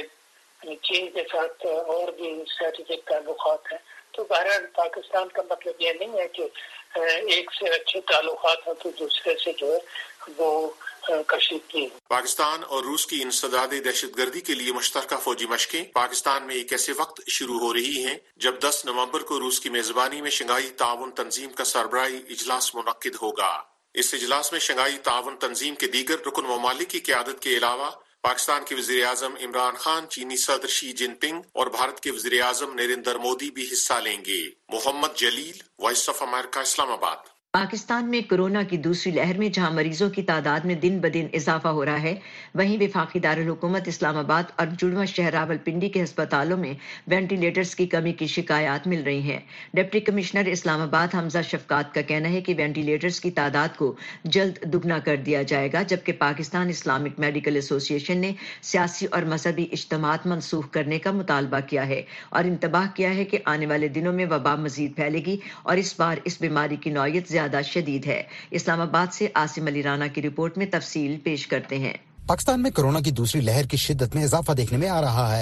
चीन के साथ और भी स्ट्रेटेजिक ताल्लुकात हैं। तो बहरहाल पाकिस्तान का मतलब ये नहीं है कि एक से अच्छे ताल्लुकात हो तो दूसरे से जो है वो कशीदगी। पाकिस्तान और रूस की इंसदाद दहशतगर्दी के लिए मुश्तरका फौजी मशकें पाकिस्तान में एक ऐसे वक्त शुरू हो रही हैं जब दस नवंबर को रूस की मेजबानी में शंघाई ताउन तंजीम का सरबराही इजलास मुनक्किद होगा। इस इजलास में शंघाई ताउन तंजीम के दीगर रुकन ममालिक की क़यादत के अलावा पाकिस्तान के वज़ीर आज़म इमरान खान, चीनी सदर शी जिनपिंग और भारत के वज़ीर आज़म नरेंद्र मोदी भी हिस्सा लेंगे। Mohammad Jalil, Voice of America, Islamabad. Pakistan में कोरोना की दूसरी लहर में जहां मरीजों की तादाद में दिन ब दिन इजाफा हो रहा है, वहीं वफाकी दारुल हुकूमत इस्लामाबाद और जुड़वा शहर रावलपिंडी के अस्पतालों में वेंटिलेटर्स की कमी की शिकायत मिल रही हैं। डिप्टी कमिश्नर इस्लामाबाद हमजा शफकात का कहना है कि वेंटिलेटर्स की तादाद को जल्द दुगना कर दिया जाएगा, जबकि पाकिस्तान इस्लामिक मेडिकल एसोसिएशन ने सियासी और मजहबी इज्तिमात मनसूख करने का मुतालबा किया है और इंतबाह किया है कि आने वाले दिनों में वबा मजीद फैलेगी और इस बार इस बीमारी की नौयत ज्यादा शदीद है। इस्लामाबाद से आसिम अली राना की रिपोर्ट में तफसील पेश करते हैं। पाकिस्तान में कोरोना की दूसरी लहर की शिद्दत में इजाफा देखने में आ रहा है।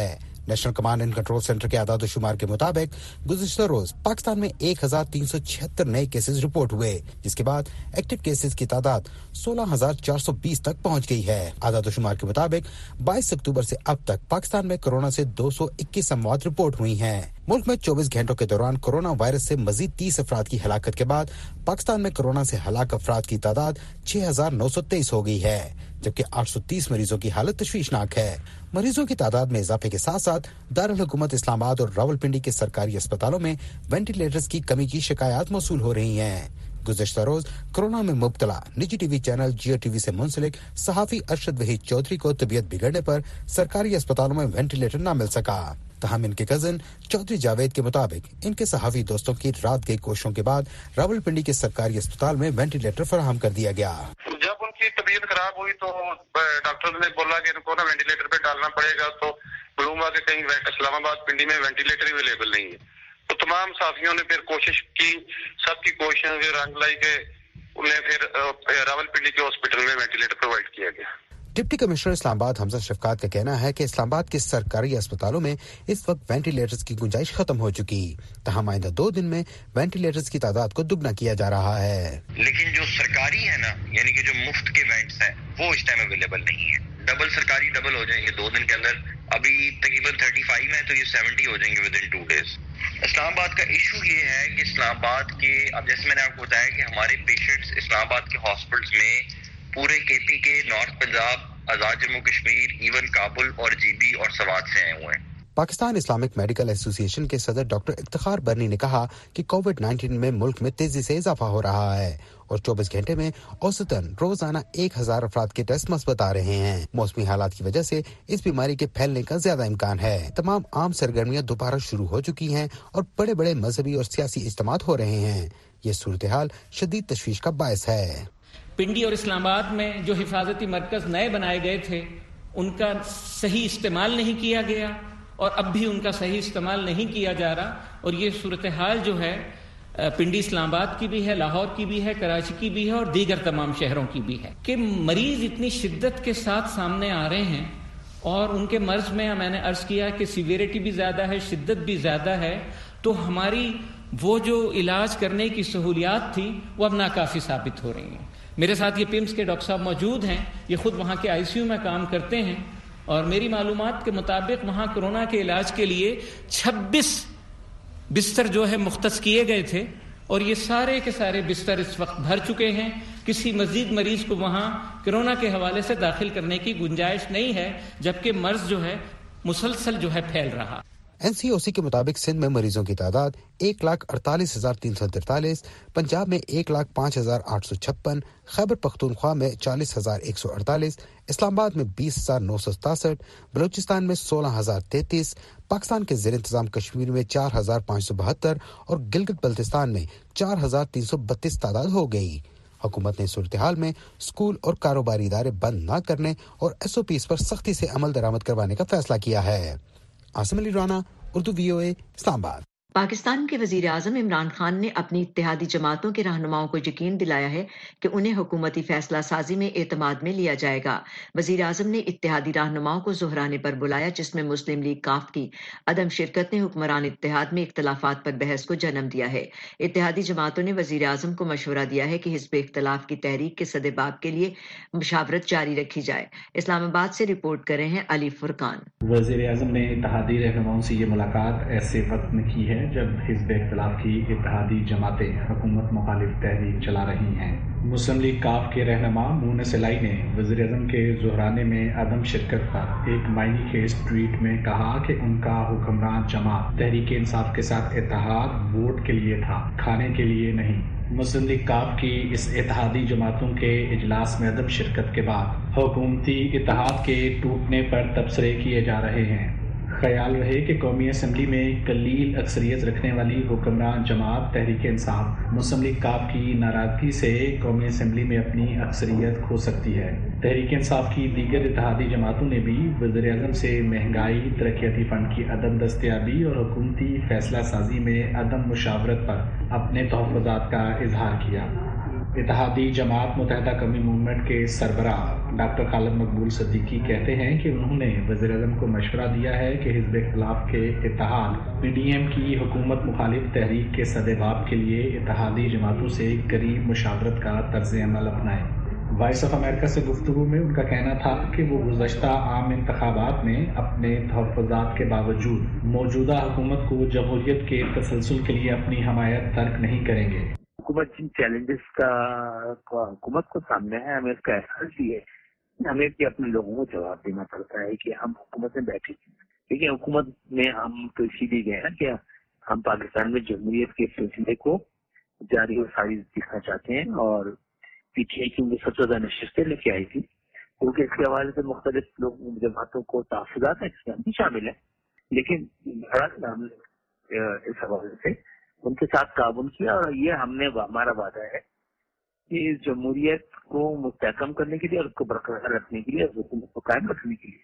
National Command and Control Centre के आदाद शुमार के मुताबिक गुज़िश्ता रोज पाकिस्तान में एक हजार तीन सौ छिहत्तर नए केसेस रिपोर्ट हुए, जिसके बाद एक्टिव केसेस की तादाद सोलह हजार चार सौ बीस तक पहुंच गई है। आदाद शुमार के मुताबिक बाईस अक्टूबर से अब तक पाकिस्तान में कोरोना से दो सौ इक्कीस अमवात रिपोर्ट हुई हैं। मुल्क में चौबीस घंटों के दौरान कोरोना वायरस से मजीद तीस अफराद की हलाकत के बाद पाकिस्तान में कोरोना से हलाक अफराद की तादाद छह हजार नौ सौ तेईस हो गई है, जबकि आठ सौ तीस मरीजों की हालत तशवीशनाक है। मरीजों की तादाद में इजाफे के साथ साथ दारुल हुकूमत इस्लामाबाद और रावलपिंडी के सरकारी अस्पतालों में वेंटिलेटर्स की कमी की शिकायत मौसूल हो रही हैं। गुज़श्ता रोज कोरोना में मुब्तला निजी टीवी चैनल जियो टीवी से मुंसलिक सहाफी अरशद वहीद चौधरी को तबीयत बिगड़ने पर सरकारी अस्पतालों में वेंटिलेटर न मिल सका। तहम इनके कजिन चौधरी जावेद के मुताबिक इनके सहाफी दोस्तों की रात गई कोशिशों के बाद रावलपिंडी के सरकारी अस्पताल में वेंटिलेटर फराहम कर दिया गया। जब उनकी तबीयत खराब हुई तो डॉक्टर ने बोला कि इनको ना वेंटिलेटर पे डालना पड़ेगा, तो मालूम हुआ कि कहीं इस्लामाबाद पिंडी में वेंटिलेटर ही अवेलेबल नहीं है। तो तमाम साथियों ने फिर कोशिश की, सबकी कोशिशों से रंग लाई के उन्हें फिर रावलपिंडी के हॉस्पिटल में वेंटिलेटर प्रोवाइड किया गया। डिप्टी कमिश्नर इस्लामाबाद हमजा शफकात का कहना है कि इस्लामाबाद के सरकारी अस्पतालों में इस वक्त वेंटिलेटर्स की गुंजाइश खत्म हो चुकी, तहम आइंदा दो दिन में वेंटिलेटर्स की तादाद को दुगना किया जा रहा है। लेकिन जो सरकारी है ना, यानी कि जो मुफ्त के वेंट्स हैं, वो इस टाइम अवेलेबल नहीं है। डबल सरकारी डबल हो जाएंगे दो दिन के अंदर। अभी तकरीबन पैंतीस है तो ये सत्तर हो जाएंगे within two days. Islamabad का इशू ये है कि इस्लामाबाद के, अब जैसे मैंने आपको बताया कि हमारे पेशेंट्स इस्लामाबाद के हॉस्पिटल्स में पूरे केपी के, नॉर्थ पंजाब, आजाद जम्मू कश्मीर, इवन काबुल और जीबी और सवात से आए हुए हैं। पाकिस्तान इस्लामिक मेडिकल एसोसिएशन के सदर डॉक्टर इफ्तिखार बरनी ने कहा कि कोविड नाइन्टीन में मुल्क में तेजी से इजाफा हो रहा है और चौबीस घंटे में औसतन रोजाना एक हजार अफराद के टेस्ट मस्बत आ रहे हैं। मौसमी हालात की वजह से इस बीमारी के फैलने का ज्यादा इम्कान है। तमाम आम सरगर्मियां दोबारा शुरू हो चुकी हैं और बड़े बड़े मजहबी और सियासी इज्तिमात हो रहे हैं। ये सूरत हाल शदीद तशवीश का बायस है। पिंडी और इस्लामाबाद में जो हिफाजती मरकज नए बनाए गए थे, उनका सही इस्तेमाल नहीं किया गया और अब भी उनका सही इस्तेमाल नहीं किया जा रहा। और ये सूरत हाल जो है पिंडी इस्लामाबाद की भी है, लाहौर की भी है, कराची की भी है और दीगर तमाम शहरों की भी है कि मरीज इतनी शिद्दत के साथ सामने आ रहे हैं और उनके मर्ज में मैंने अर्ज किया कि सीवियरिटी भी ज़्यादा है, शिद्दत भी ज़्यादा है, तो हमारी वो जो इलाज करने की सहूलियात थी वो अब नाकाफ़ी साबित हो रही हैं। मेरे साथ ये पिम्स के डॉक्टर साहब मौजूद हैं, ये खुद वहाँ के आईसीयू में काम करते हैं और मेरी मालूमात के मुताबिक वहाँ कोरोना के इलाज के लिए छब्बीस बिस्तर जो है मुख्तस किए गए थे और ये सारे के सारे बिस्तर इस वक्त भर चुके हैं। किसी मजीद मरीज को वहाँ कोरोना के हवाले से दाखिल करने की गुंजाइश नहीं है, जबकि मर्ज जो है मुसलसल जो है फैल रहा। एनसीओसी के मुताबिक सिंध में मरीजों की तादाद एक लाख अड़तालीस हजार तीन सौ तिरतालीस, पंजाब में एक लाख पाँच हजार आठ सौ छप्पन, खैबर पख्तूनख्वा में चालीस हजार एक सौ अड़तालीस, इस्लामाबाद में बीस हजार नौ सौ सतासठ, बलूचिस्तान में सोलह हजार तैतीस, पाकिस्तान के ज़ेर इंतजाम कश्मीर में चार हजार पाँच सौ बहत्तर और गिलगित बल्तिस्तान में चार हजार तीन सौ बत्तीस तादाद हो गई। हुकूमत ने सूरत हाल में स्कूल और कारोबारी इदारे बंद न करने और एस ओ पीज़ पर सख्ती से अमल दरामद करवाने का फैसला किया है। आसिम अली राना, उर्दू वीओए, इस्लामाबाद। पाकिस्तान के वजीर आजम इमरान खान ने अपनी इत्तेहादी जमातों के रहनुमाओं को यकीन दिलाया है कि उन्हें हुकूमती फैसला साजी में एतमाद में लिया जाएगा। वजीर आजम ने इत्तेहादी रहनुमाओं को ज़ोहराने पर बुलाया, जिसमें मुस्लिम लीग काफ की अदम शिरकत ने हुक्मरान इत्तेहाद में इख्तलाफात पर बहस को जन्म दिया है। इत्तेहादी जमातों ने वजीर आजम को मशवरा दिया है कि हिज़्ब इख्तलाफ की तहरीक के सदेबाब के लिए मुशावरत जारी रखी जाए। इस्लामाबाद से रिपोर्ट कर रहे हैं अली फुरकान। वजीर आजम ने इत्तेहादी रहनुमाओं से ये मुलाकात ऐसे वक्त में की है जब हिज़्ब इख्तिलाफ की इत्तेहादी जमातें हुकूमत मुखालिफ तहरीक चला रही हैं। मुस्लिम लीग काफ के रहनुमा मूनस इलाई ने वज़ीर आज़म के ज़ोहराने में अदम शिरकत पर एक मायनी खेज ट्वीट में कहा कि उनका हुक्मरान जमात तहरीक इंसाफ के साथ इत्तेहाद वोट के लिए था, खाने के लिए नहीं। मुस्लिम लीग काफ की इस इत्तेहादी जमातों के इजलास में अदम शिरकत के बाद हुकूमती इत्तेहाद के टूटने पर तबसरे किए जा रहे हैं। ख्याल रहे कि कौमी असम्बली में कलील अक्सरियत रखने वाली हुक्मरान जमात तहरीक इंसाफ मुस्लिम लीग काफ की नाराजगी से कौमी असम्बली में अपनी अक्सरियत खो सकती है। तहरीक इंसाफ की दीगर इत्तेहादी जमातों ने भी वज़ीर आज़म से महंगाई, तरक्याती फंड की अदम दस्तयाबी और हुकूमती फैसला साजी में अदम मुशावरत पर अपने तहफ़्फ़ुज़ात का इजहार किया। اتحادی جماعت متحدہ قومی موومنٹ کے سربراہ ڈاکٹر خالد مقبول صدیقی کہتے ہیں کہ انہوں نے وزیر اعظم کو مشورہ دیا ہے کہ حزب اختلاف کے اتحاد پی ڈی ایم کی حکومت مخالف تحریک کے سدباب کے لیے اتحادی جماعتوں سے قریب مشاورت کا طرز عمل اپنائیں۔ وائس آف امریکہ سے گفتگو میں ان کا کہنا تھا کہ وہ گزشتہ عام انتخابات میں اپنے تحفظات کے باوجود موجودہ حکومت کو جمہوریت کے تسلسل کے لیے اپنی حمایت ترک نہیں کریں گے۔ حکومت جن چیلنجز کا حکومت کو سامنے ہے، ہمیں اس کا احساس بھی ہے، ہمیں بھی اپنے لوگوں کو جواب دینا پڑتا ہے کہ ہم حکومت میں بیٹھے، لیکن حکومت میں ہم تو اسی لیے گئے ہیں کہ ہم پاکستان میں جمہوریت کے سلسلے کو جاری و ساری دکھنا چاہتے ہیں، اور پی ٹی آئی کیونکہ سب سے زیادہ نشستیں لے کے آئی تھی، کیونکہ اس کے حوالے سے مختلف لوگ جماعتوں کو تحفظات ہیں، اس میں ہم بھی شامل ہیں، لیکن بہرحال ہم اس حوالے سے ان کے ساتھ تعاون کیا، اور یہ ہم نے ہمارا وعدہ ہے کہ اس جمہوریت کو مستحکم کرنے کے لیے اور اس کو برقرار رکھنے کے لیے، حکومت کو قائم رکھنے کے لیے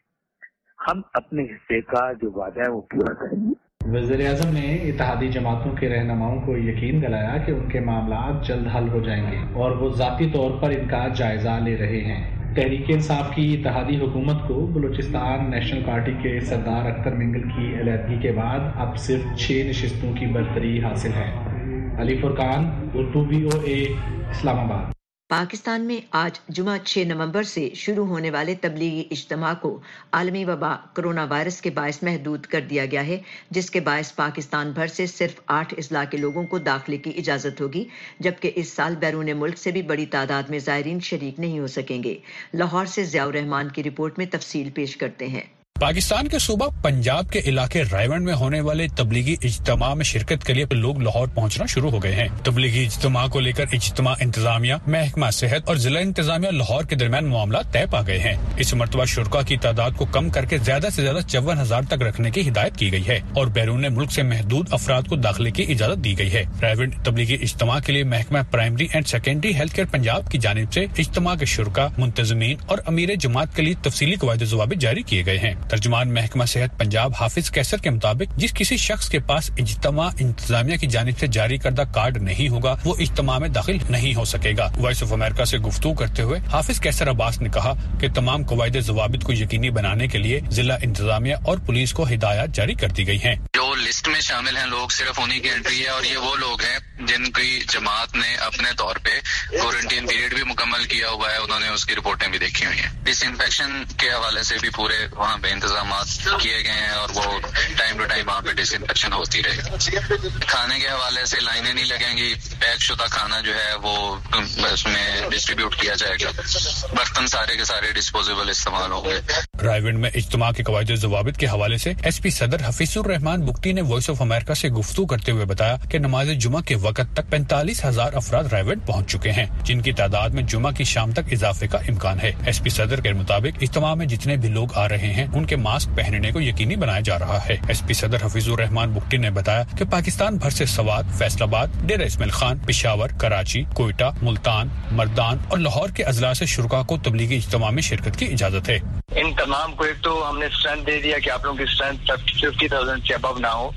ہم اپنے حصے کا جو وعدہ ہے وہ پورا کریں گے۔ وزیر اعظم نے اتحادی جماعتوں کے رہنماؤں کو یقین دلایا کہ ان کے معاملات جلد حل ہو جائیں گے اور وہ ذاتی طور پر ان کا جائزہ لے رہے ہیں۔ تحریک انصاف کی اتحادی حکومت کو بلوچستان نیشنل پارٹی کے سردار اختر منگل کی علیحدگی کے بعد اب صرف چھ نشستوں کی برتری حاصل ہے۔ علی فرقان، اردو وی او اے، اسلام آباد۔ پاکستان میں آج جمعہ چھ نومبر سے شروع ہونے والے تبلیغی اجتماع کو عالمی وبا کرونا وائرس کے باعث محدود کر دیا گیا ہے، جس کے باعث پاکستان بھر سے صرف آٹھ اضلاع کے لوگوں کو داخلے کی اجازت ہوگی، جبکہ اس سال بیرون ملک سے بھی بڑی تعداد میں زائرین شریک نہیں ہو سکیں گے۔ لاہور سے ضیاء الرحمان کی رپورٹ میں تفصیل پیش کرتے ہیں۔ پاکستان کے صوبہ پنجاب کے علاقے رائیونڈ میں ہونے والے تبلیغی اجتماع میں شرکت کے لیے لوگ لاہور پہنچنا شروع ہو گئے ہیں۔ تبلیغی اجتماع کو لے کر اجتماع انتظامیہ، محکمہ صحت اور ضلع انتظامیہ لاہور کے درمیان معاملات طے پا گئے ہیں۔ اس مرتبہ شرکاء کی تعداد کو کم کر کے زیادہ سے زیادہ چون ہزار تک رکھنے کی ہدایت کی گئی ہے اور بیرون ملک سے محدود افراد کو داخلے کی اجازت دی گئی ہے۔ رائیونڈ تبلیغی اجتماع کے لیے محکمہ primary and secondary health care Punjab کی جانب سے اجتماع کے شرکاء، منتظمین اور امیر جماعت کے لیے تفصیلی قواعد و ضوابط جاری کیے گئے ہیں۔ ترجمان محکمہ صحت پنجاب حافظ کیسر کے مطابق جس کسی شخص کے پاس اجتماع انتظامیہ کی جانب سے جاری کردہ کارڈ نہیں ہوگا وہ اجتماع میں داخل نہیں ہو سکے گا۔ وائس آف امریکہ سے گفتگو کرتے ہوئے حافظ کیسر عباس نے کہا کہ تمام قواعد ضوابط کو یقینی بنانے کے لیے ضلع انتظامیہ اور پولیس کو ہدایات جاری کر دی گئی ہیں۔ جو لسٹ میں شامل ہیں لوگ صرف انہی کی انٹری ہے، اور یہ وہ لوگ ہیں جن کی جماعت نے اپنے طور پہ کوارنٹین پیریڈ بھی مکمل کیا ہوا ہے، انہوں نے اس کی رپورٹیں بھی دیکھی ہوئی ہیں۔ ڈس انفیکشن کے حوالے سے بھی پورے وہاں پہ انتظامات کیے گئے ہیں اور وہ ٹائم ٹو ٹائم وہاں پہ ڈس انفیکشن ہوتی رہے گی۔ کھانے کے حوالے سے لائنیں نہیں لگیں گی، پیک شدہ کھانا جو ہے وہ اس میں ڈسٹریبیوٹ کیا جائے گا، برتن سارے کے سارے ڈسپوزیبل استعمال ہوں گے۔ رائیونڈ میں اجتماع کے قواعد ضوابط کے حوالے سے ایس پی صدر حفیظ الرحمان بگٹی نے وائس آف امریکہ سے گفتگو کرتے ہوئے بتایا کہ نماز جمعہ کے وقت تک پینتالیس ہزار افراد رائیونڈ پہنچ چکے ہیں، جن کی تعداد میں جمعہ کی شام تک اضافے کا امکان ہے۔ ایس پی صدر کے مطابق اجتماع میں جتنے بھی لوگ آ رہے ہیں ان کے ماسک پہننے کو یقینی بنایا جا رہا ہے۔ ایس پی صدر حفیظ الرحمان بگٹی نے بتایا کہ پاکستان بھر سے سوات، فیصل آباد، ڈیرہ اسماعیل خان، پشاور، کراچی، کوئٹہ، ملتان، مردان اور لاہور کے اضلاع سے شرکاء کو تبلیغی اجتماع میں شرکت کی اجازت ہے۔ ان تمام کو ایک تو ہم نے اسٹرینتھ دے دیا کہ آپ لوگوں کی اسٹرینتھ ففٹی تھاؤزینڈ سے ابو نہ ہو۔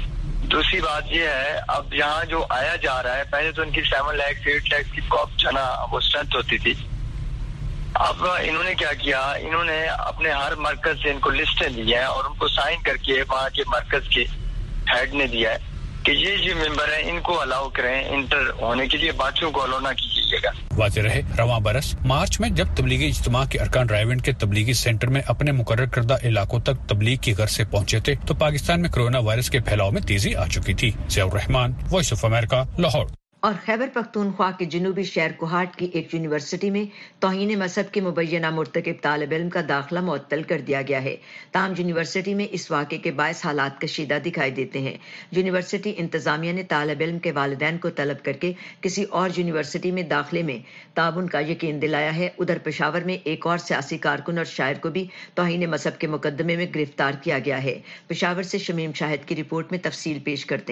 دوسری بات یہ ہے اب یہاں جو آیا جا رہا ہے، پہلے تو ان کی سیون لیکس ایٹ لیکس کی جانا وہ اسٹرینتھ ہوتی تھی، اب انہوں نے کیا کیا، انہوں نے اپنے ہر مرکز سے ان کو لسٹیں دی ہیں اور ان کو سائن کر کے وہاں کے مرکز کے ہیڈ نے دیا ہے کہ یہ جو ممبر ہیں ان کو الاؤ کریں انٹر ہونے کے لیے، باقیوں کو الاؤ نہ کیجیے گا۔ واضح رہے رواں برس مارچ میں جب تبلیغی اجتماع کے ارکان رائیونڈ کے تبلیغی سینٹر میں اپنے مقرر کردہ علاقوں تک تبلیغ کی غرض سے پہنچے تھے تو پاکستان میں کرونا وائرس کے پھیلاؤ میں تیزی آ چکی تھی۔ Zia ur-Rehman, Voice of America, Lahore. اور خیبر پختونخوا کے جنوبی شہر کوہاٹ کی ایک یونیورسٹی میں توہین مذہب کے مبینہ مرتکب طالب علم کا داخلہ معطل کر دیا گیا ہے۔ تاہم یونیورسٹی میں اس واقعے کے باعث حالات کشیدہ دکھائی دیتے ہیں۔ یونیورسٹی انتظامیہ نے طالب علم کے والدین کو طلب کر کے کسی اور یونیورسٹی میں داخلے میں تعاون کا یقین دلایا ہے۔ ادھر پشاور میں ایک اور سیاسی کارکن اور شاعر کو بھی توہین مذہب کے مقدمے میں گرفتار کیا گیا ہے۔ پشاور سے شمیم شاہد کی رپورٹ میں تفصیل پیش کرتے ہیں۔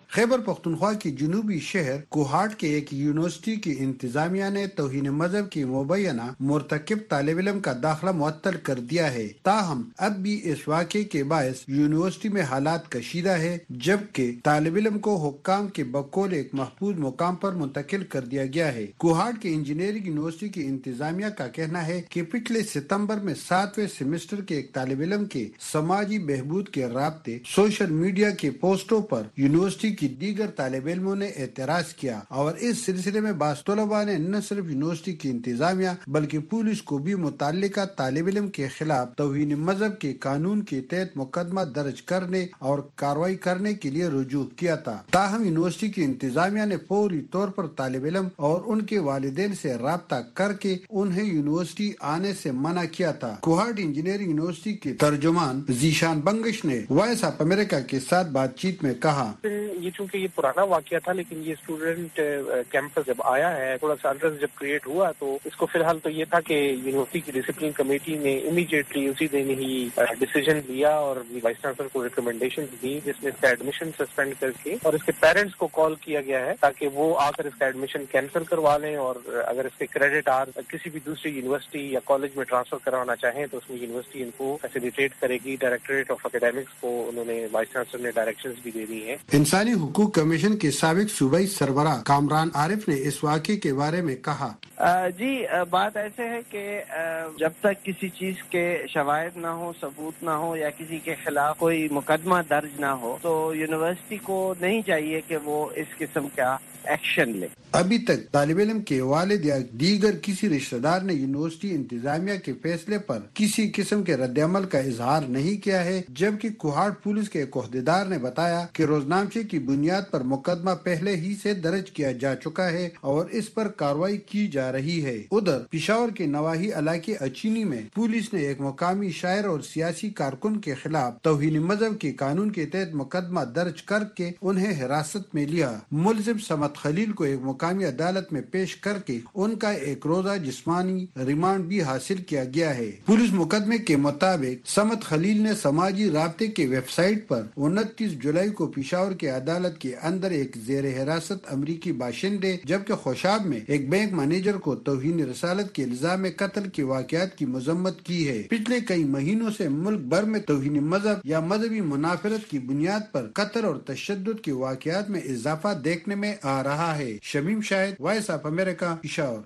خیبر پختونخوا کی جنوبی شہر کوہاٹ کے ایک یونیورسٹی کی انتظامیہ نے توہین مذہب کی مبینہ مرتکب طالب علم کا داخلہ معطل کر دیا ہے. تاہم اب بھی اس واقعے کے باعث یونیورسٹی میں حالات کشیدہ ہے، جبکہ طالب علم کو حکام کے بقول ایک محفوظ مقام پر منتقل کر دیا گیا ہے. کوہاٹ کے انجینئرنگ یونیورسٹی کی انتظامیہ کا کہنا ہے کہ پچھلے ستمبر میں ساتویں سیمسٹر کے ایک طالب علم کے سماجی بہبود کے رابطے سوشل میڈیا کے پوسٹوں پر یونیورسٹی کی دیگر طالب علموں نے اعتراض کیا، اور اس سلسلے میں بعض طلباء نے نہ صرف یونیورسٹی کی انتظامیہ بلکہ پولیس کو بھی متعلقہ طالب علم کے خلاف توہین مذہب کے قانون کے تحت مقدمہ درج کرنے اور کارروائی کرنے کے لیے رجوع کیا تھا. تاہم یونیورسٹی کی انتظامیہ نے فوری طور پر طالب علم اور ان کے والدین سے رابطہ کر کے انہیں یونیورسٹی آنے سے منع کیا تھا. کوہاٹ انجینئرنگ یونیورسٹی کے ترجمان ذیشان بنگش نے وائس آف امریکہ کے ساتھ بات چیت میں کہا، یہ چونکہ یہ پرانا واقعہ تھا، لیکن یہ اسٹوڈنٹ کیمپس جب آیا ہے، تھوڑا سا انٹرسٹ جب کریٹ ہوا، تو اس کو فی الحال تو یہ تھا کہ یونیورسٹی کی ڈسپلن کمیٹی نے امیڈیٹلی اسی دن ہی ڈیسیژن لیا اور وائس چانسلر کو ریکمنڈیشن دی، جس میں اس کا ایڈمیشن سسپینڈ کر کے اور اس کے پیرنٹس کو کال کیا گیا ہے تاکہ وہ آ کر اس کا ایڈمیشن کینسل کروا لیں، اور اگر اس کے کریڈٹ آر کسی بھی دوسری یونیورسٹی یا کالج میں ٹرانسفر کروانا چاہیں تو اس میں یونیورسٹی ان کو فیسیلیٹیٹ کرے گی. ڈائریکٹوریٹ آف اکیڈیمکس کو انہوں نے وائس چانسلر نے ڈائریکشنز بھی دے دی ہیں. انسانی حقوق کمیشن کے سابق صوبائی سربراہ کامران عارف نے اس واقعے کے بارے میں کہا، جی بات ایسے ہے کہ جب تک کسی چیز کے شواہد نہ ہو، ثبوت نہ ہو، یا کسی کے خلاف کوئی مقدمہ درج نہ ہو، تو یونیورسٹی کو نہیں چاہیے کہ وہ اس قسم کا ایکشن لے. ابھی تک طالب علم کے والد یا دیگر کسی رشتہ دار نے یونیورسٹی انتظامیہ کے فیصلے پر کسی قسم کے رد عمل کا اظہار نہیں کیا ہے، جبکہ کوہاٹ پولیس کے ایک عہدیدار نے بتایا کہ روزنامچے کی بنیاد پر مقدمہ پہلے ہی سے درج کیا جا چکا ہے اور اس پر کارروائی کی جا رہی ہے. ادھر پشاور کے نواحی علاقے اچینی میں پولیس نے ایک مقامی شاعر اور سیاسی کارکن کے خلاف توہین مذہب کے قانون کے تحت مقدمہ درج کر کے انہیں حراست میں لیا. ملزم سمت خلیل کو ایک مقامی عدالت میں پیش کر کے ان کا ایک روزہ جسمانی ریمانڈ بھی حاصل کیا گیا ہے. پولیس مقدمے کے مطابق سمت خلیل نے سماجی رابطے کے ویب سائٹ پر انتیس جولائی کو پشاور کے عدالت کے اندر ایک زیر حراست امریکی باشندے جبکہ خوشاب میں ایک بینک مینیجر کو توہین رسالت کے الزام قتل کے واقعات کی مذمت کی ہے. پچھلے کئی مہینوں سے ملک بھر میں توہین مذہب یا مذہبی منافرت کی بنیاد پر قتل اور تشدد کے واقعات میں اضافہ دیکھنے میں آ رہا ہے. Shamim Shahid, Voice of America, Peshawar.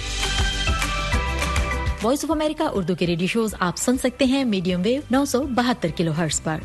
Voice of America Urdu کے ریڈیو شوز آپ سن سکتے ہیں میڈیم ویو نو سو بہتر کلو ہرٹز پر.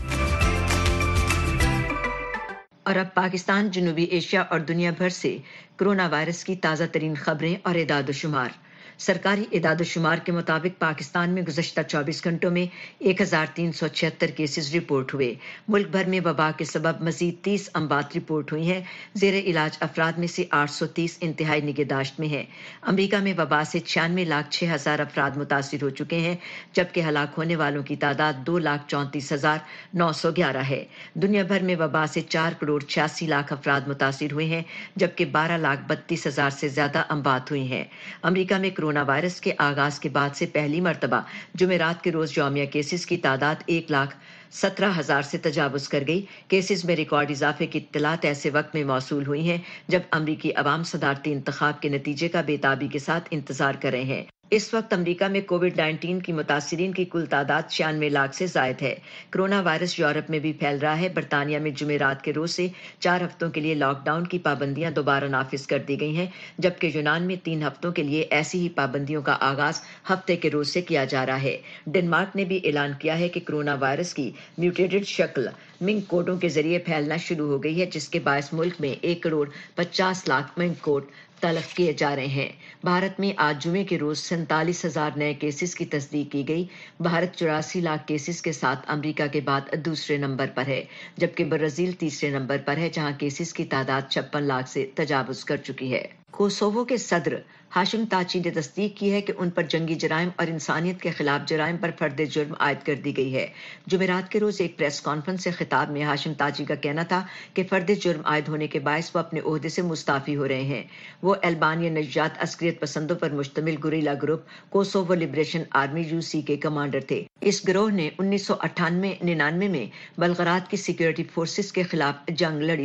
اور اب پاکستان، جنوبی ایشیا اور دنیا بھر سے کرونا وائرس کی تازہ ترین خبریں اور اعداد و شمار. سرکاری اعداد و شمار کے مطابق پاکستان میں گزشتہ چوبیس گھنٹوں میں ایک ہزار تین سو چھہتر کیسز رپورٹ ہوئے. ملک بھر میں وبا کے سبب مزید تیس اموات رپورٹ ہوئی ہیں. زیر علاج افراد میں سے آٹھ سو تیس انتہائی نگہداشت میں ہیں. امریکہ میں وبا سے چھیانوے لاکھ چھ ہزار افراد متاثر ہو چکے ہیں، جبکہ ہلاک ہونے والوں کی تعداد دو لاکھ چونتیس ہزار نو سو گیارہ ہے. دنیا بھر میں وبا سے چار کروڑ چھیاسی لاکھ افراد متاثر ہوئے ہیں، جبکہ بارہ لاکھ بتیس ہزار سے زیادہ اموات ہوئی ہیں. امریکہ میں کورونا وائرس کے آغاز کے بعد سے پہلی مرتبہ جمعرات کے روز یومیہ کیسز کی تعداد ایک لاکھ سترہ ہزار سے تجاوز کر گئی. کیسز میں ریکارڈ اضافے کی اطلاعات ایسے وقت میں موصول ہوئی ہیں جب امریکی عوام صدارتی انتخاب کے نتیجے کا بے تابی کے ساتھ انتظار کر رہے ہیں. اس وقت امریکہ میں کووڈ نائنٹین کی متاثرین کی کل تعداد چھیانوے لاکھ سے زائد ہے. کرونا وائرس یورپ میں بھی پھیل رہا ہے. برطانیہ میں جمعرات کے روز سے چار ہفتوں کے لیے لاک ڈاؤن کی پابندیاں دوبارہ نافذ کر دی گئی ہیں، جبکہ یونان میں تین ہفتوں کے لیے ایسی ہی پابندیوں کا آغاز ہفتے کے روز سے کیا جا رہا ہے. ڈنمارک نے بھی اعلان کیا ہے کہ کرونا وائرس کی میوٹیٹڈ شکل منک کوٹوں کے ذریعے پھیلنا شروع ہو گئی ہے، جس کے باعث ملک میں ایک کروڑ پچاس لاکھ منک کوٹ تلف کیے جا رہے ہیں. بھارت میں آج جمعے کے روز سینتالیس ہزار نئے کیسز کی تصدیق کی گئی. بھارت چوراسی لاکھ کیسز کے ساتھ امریکہ کے بعد دوسرے نمبر پر ہے، جبکہ برازیل تیسرے نمبر پر ہے، جہاں کیسز کی تعداد چھپن لاکھ سے تجاوز کر چکی ہے. کوسوو کے صدر ہاشم تاچی نے تصدیق کی ہے کہ ان پر جنگی جرائم اور انسانیت کے خلاف جرائم پر فرد جرم عائد کر دی گئی ہے. جمعرات کے روز ایک پریس کانفرنس سے خطاب میں ہاشم تاچی کا کہنا تھا کہ فرد جرم عائد ہونے کے باعث وہ اپنے عہدے سے مستعفی ہو رہے ہیں. وہ البانیہ نژاد عسکریت پسندوں پر مشتمل guerrilla group Kosovo Liberation Army U C کے کمانڈر تھے. اس گروہ نے انیس سو اٹھانوے ننانوے میں بلغراد کی سیکیورٹی فورسز کے خلاف جنگ لڑی تھی.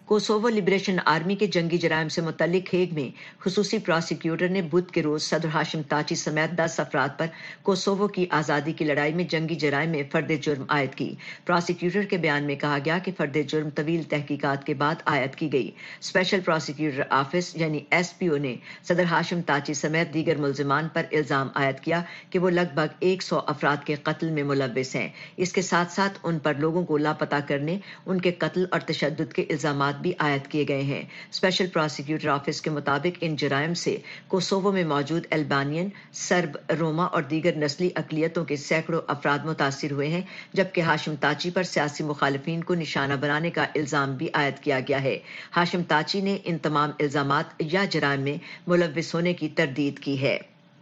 कोसोवो लिबरेशन आर्मी के जंगी जराइम से मुतल्लिक हेग में खुसूसी प्रोसिक्यूटर ने बुध के रोज सदर हाशिम ताची समेत दस अफराद पर कोसोवो की आज़ादी की लड़ाई में जंगी जराइम में फर्द जुर्म आयद की। प्रोसिक्यूटर के बयान में कहा गया कि फर्द जुर्म तवील तहकीकात के बाद आयद की गई। स्पेशल प्रोसिक्यूटर ऑफिस यानी एस पी ओ ने सदर हाशिम ताची समेत दीगर मुलजिमान पर इल्ज़ाम आयद किया कि वो लगभग एक सौ अफराद के कत्ल में मुलव्विस हैं। इसके साथ साथ उन पर लोगों को लापता करने, उनके कत्ल और तशद्दुद के इल्ज़ाम भी आयद किए गए हैं। स्पेशल प्रोसिक्यूटर ऑफिस के मुताबिक इन जराइम से कोसोवो में मौजूद अल्बानियन, सर्ब, रोमा और दीगर नस्ली अकलियतों के सैकड़ों अफराद मुतासिर हुए हैं, जबकि हाशिम ताची पर सियासी मुखालिफिन को निशाना बनाने का इल्जाम भी आयद किया गया है। हाशिम ताची ने इन तमाम इल्जामात या जराइम में मुलव्विस होने की तरदीद की है।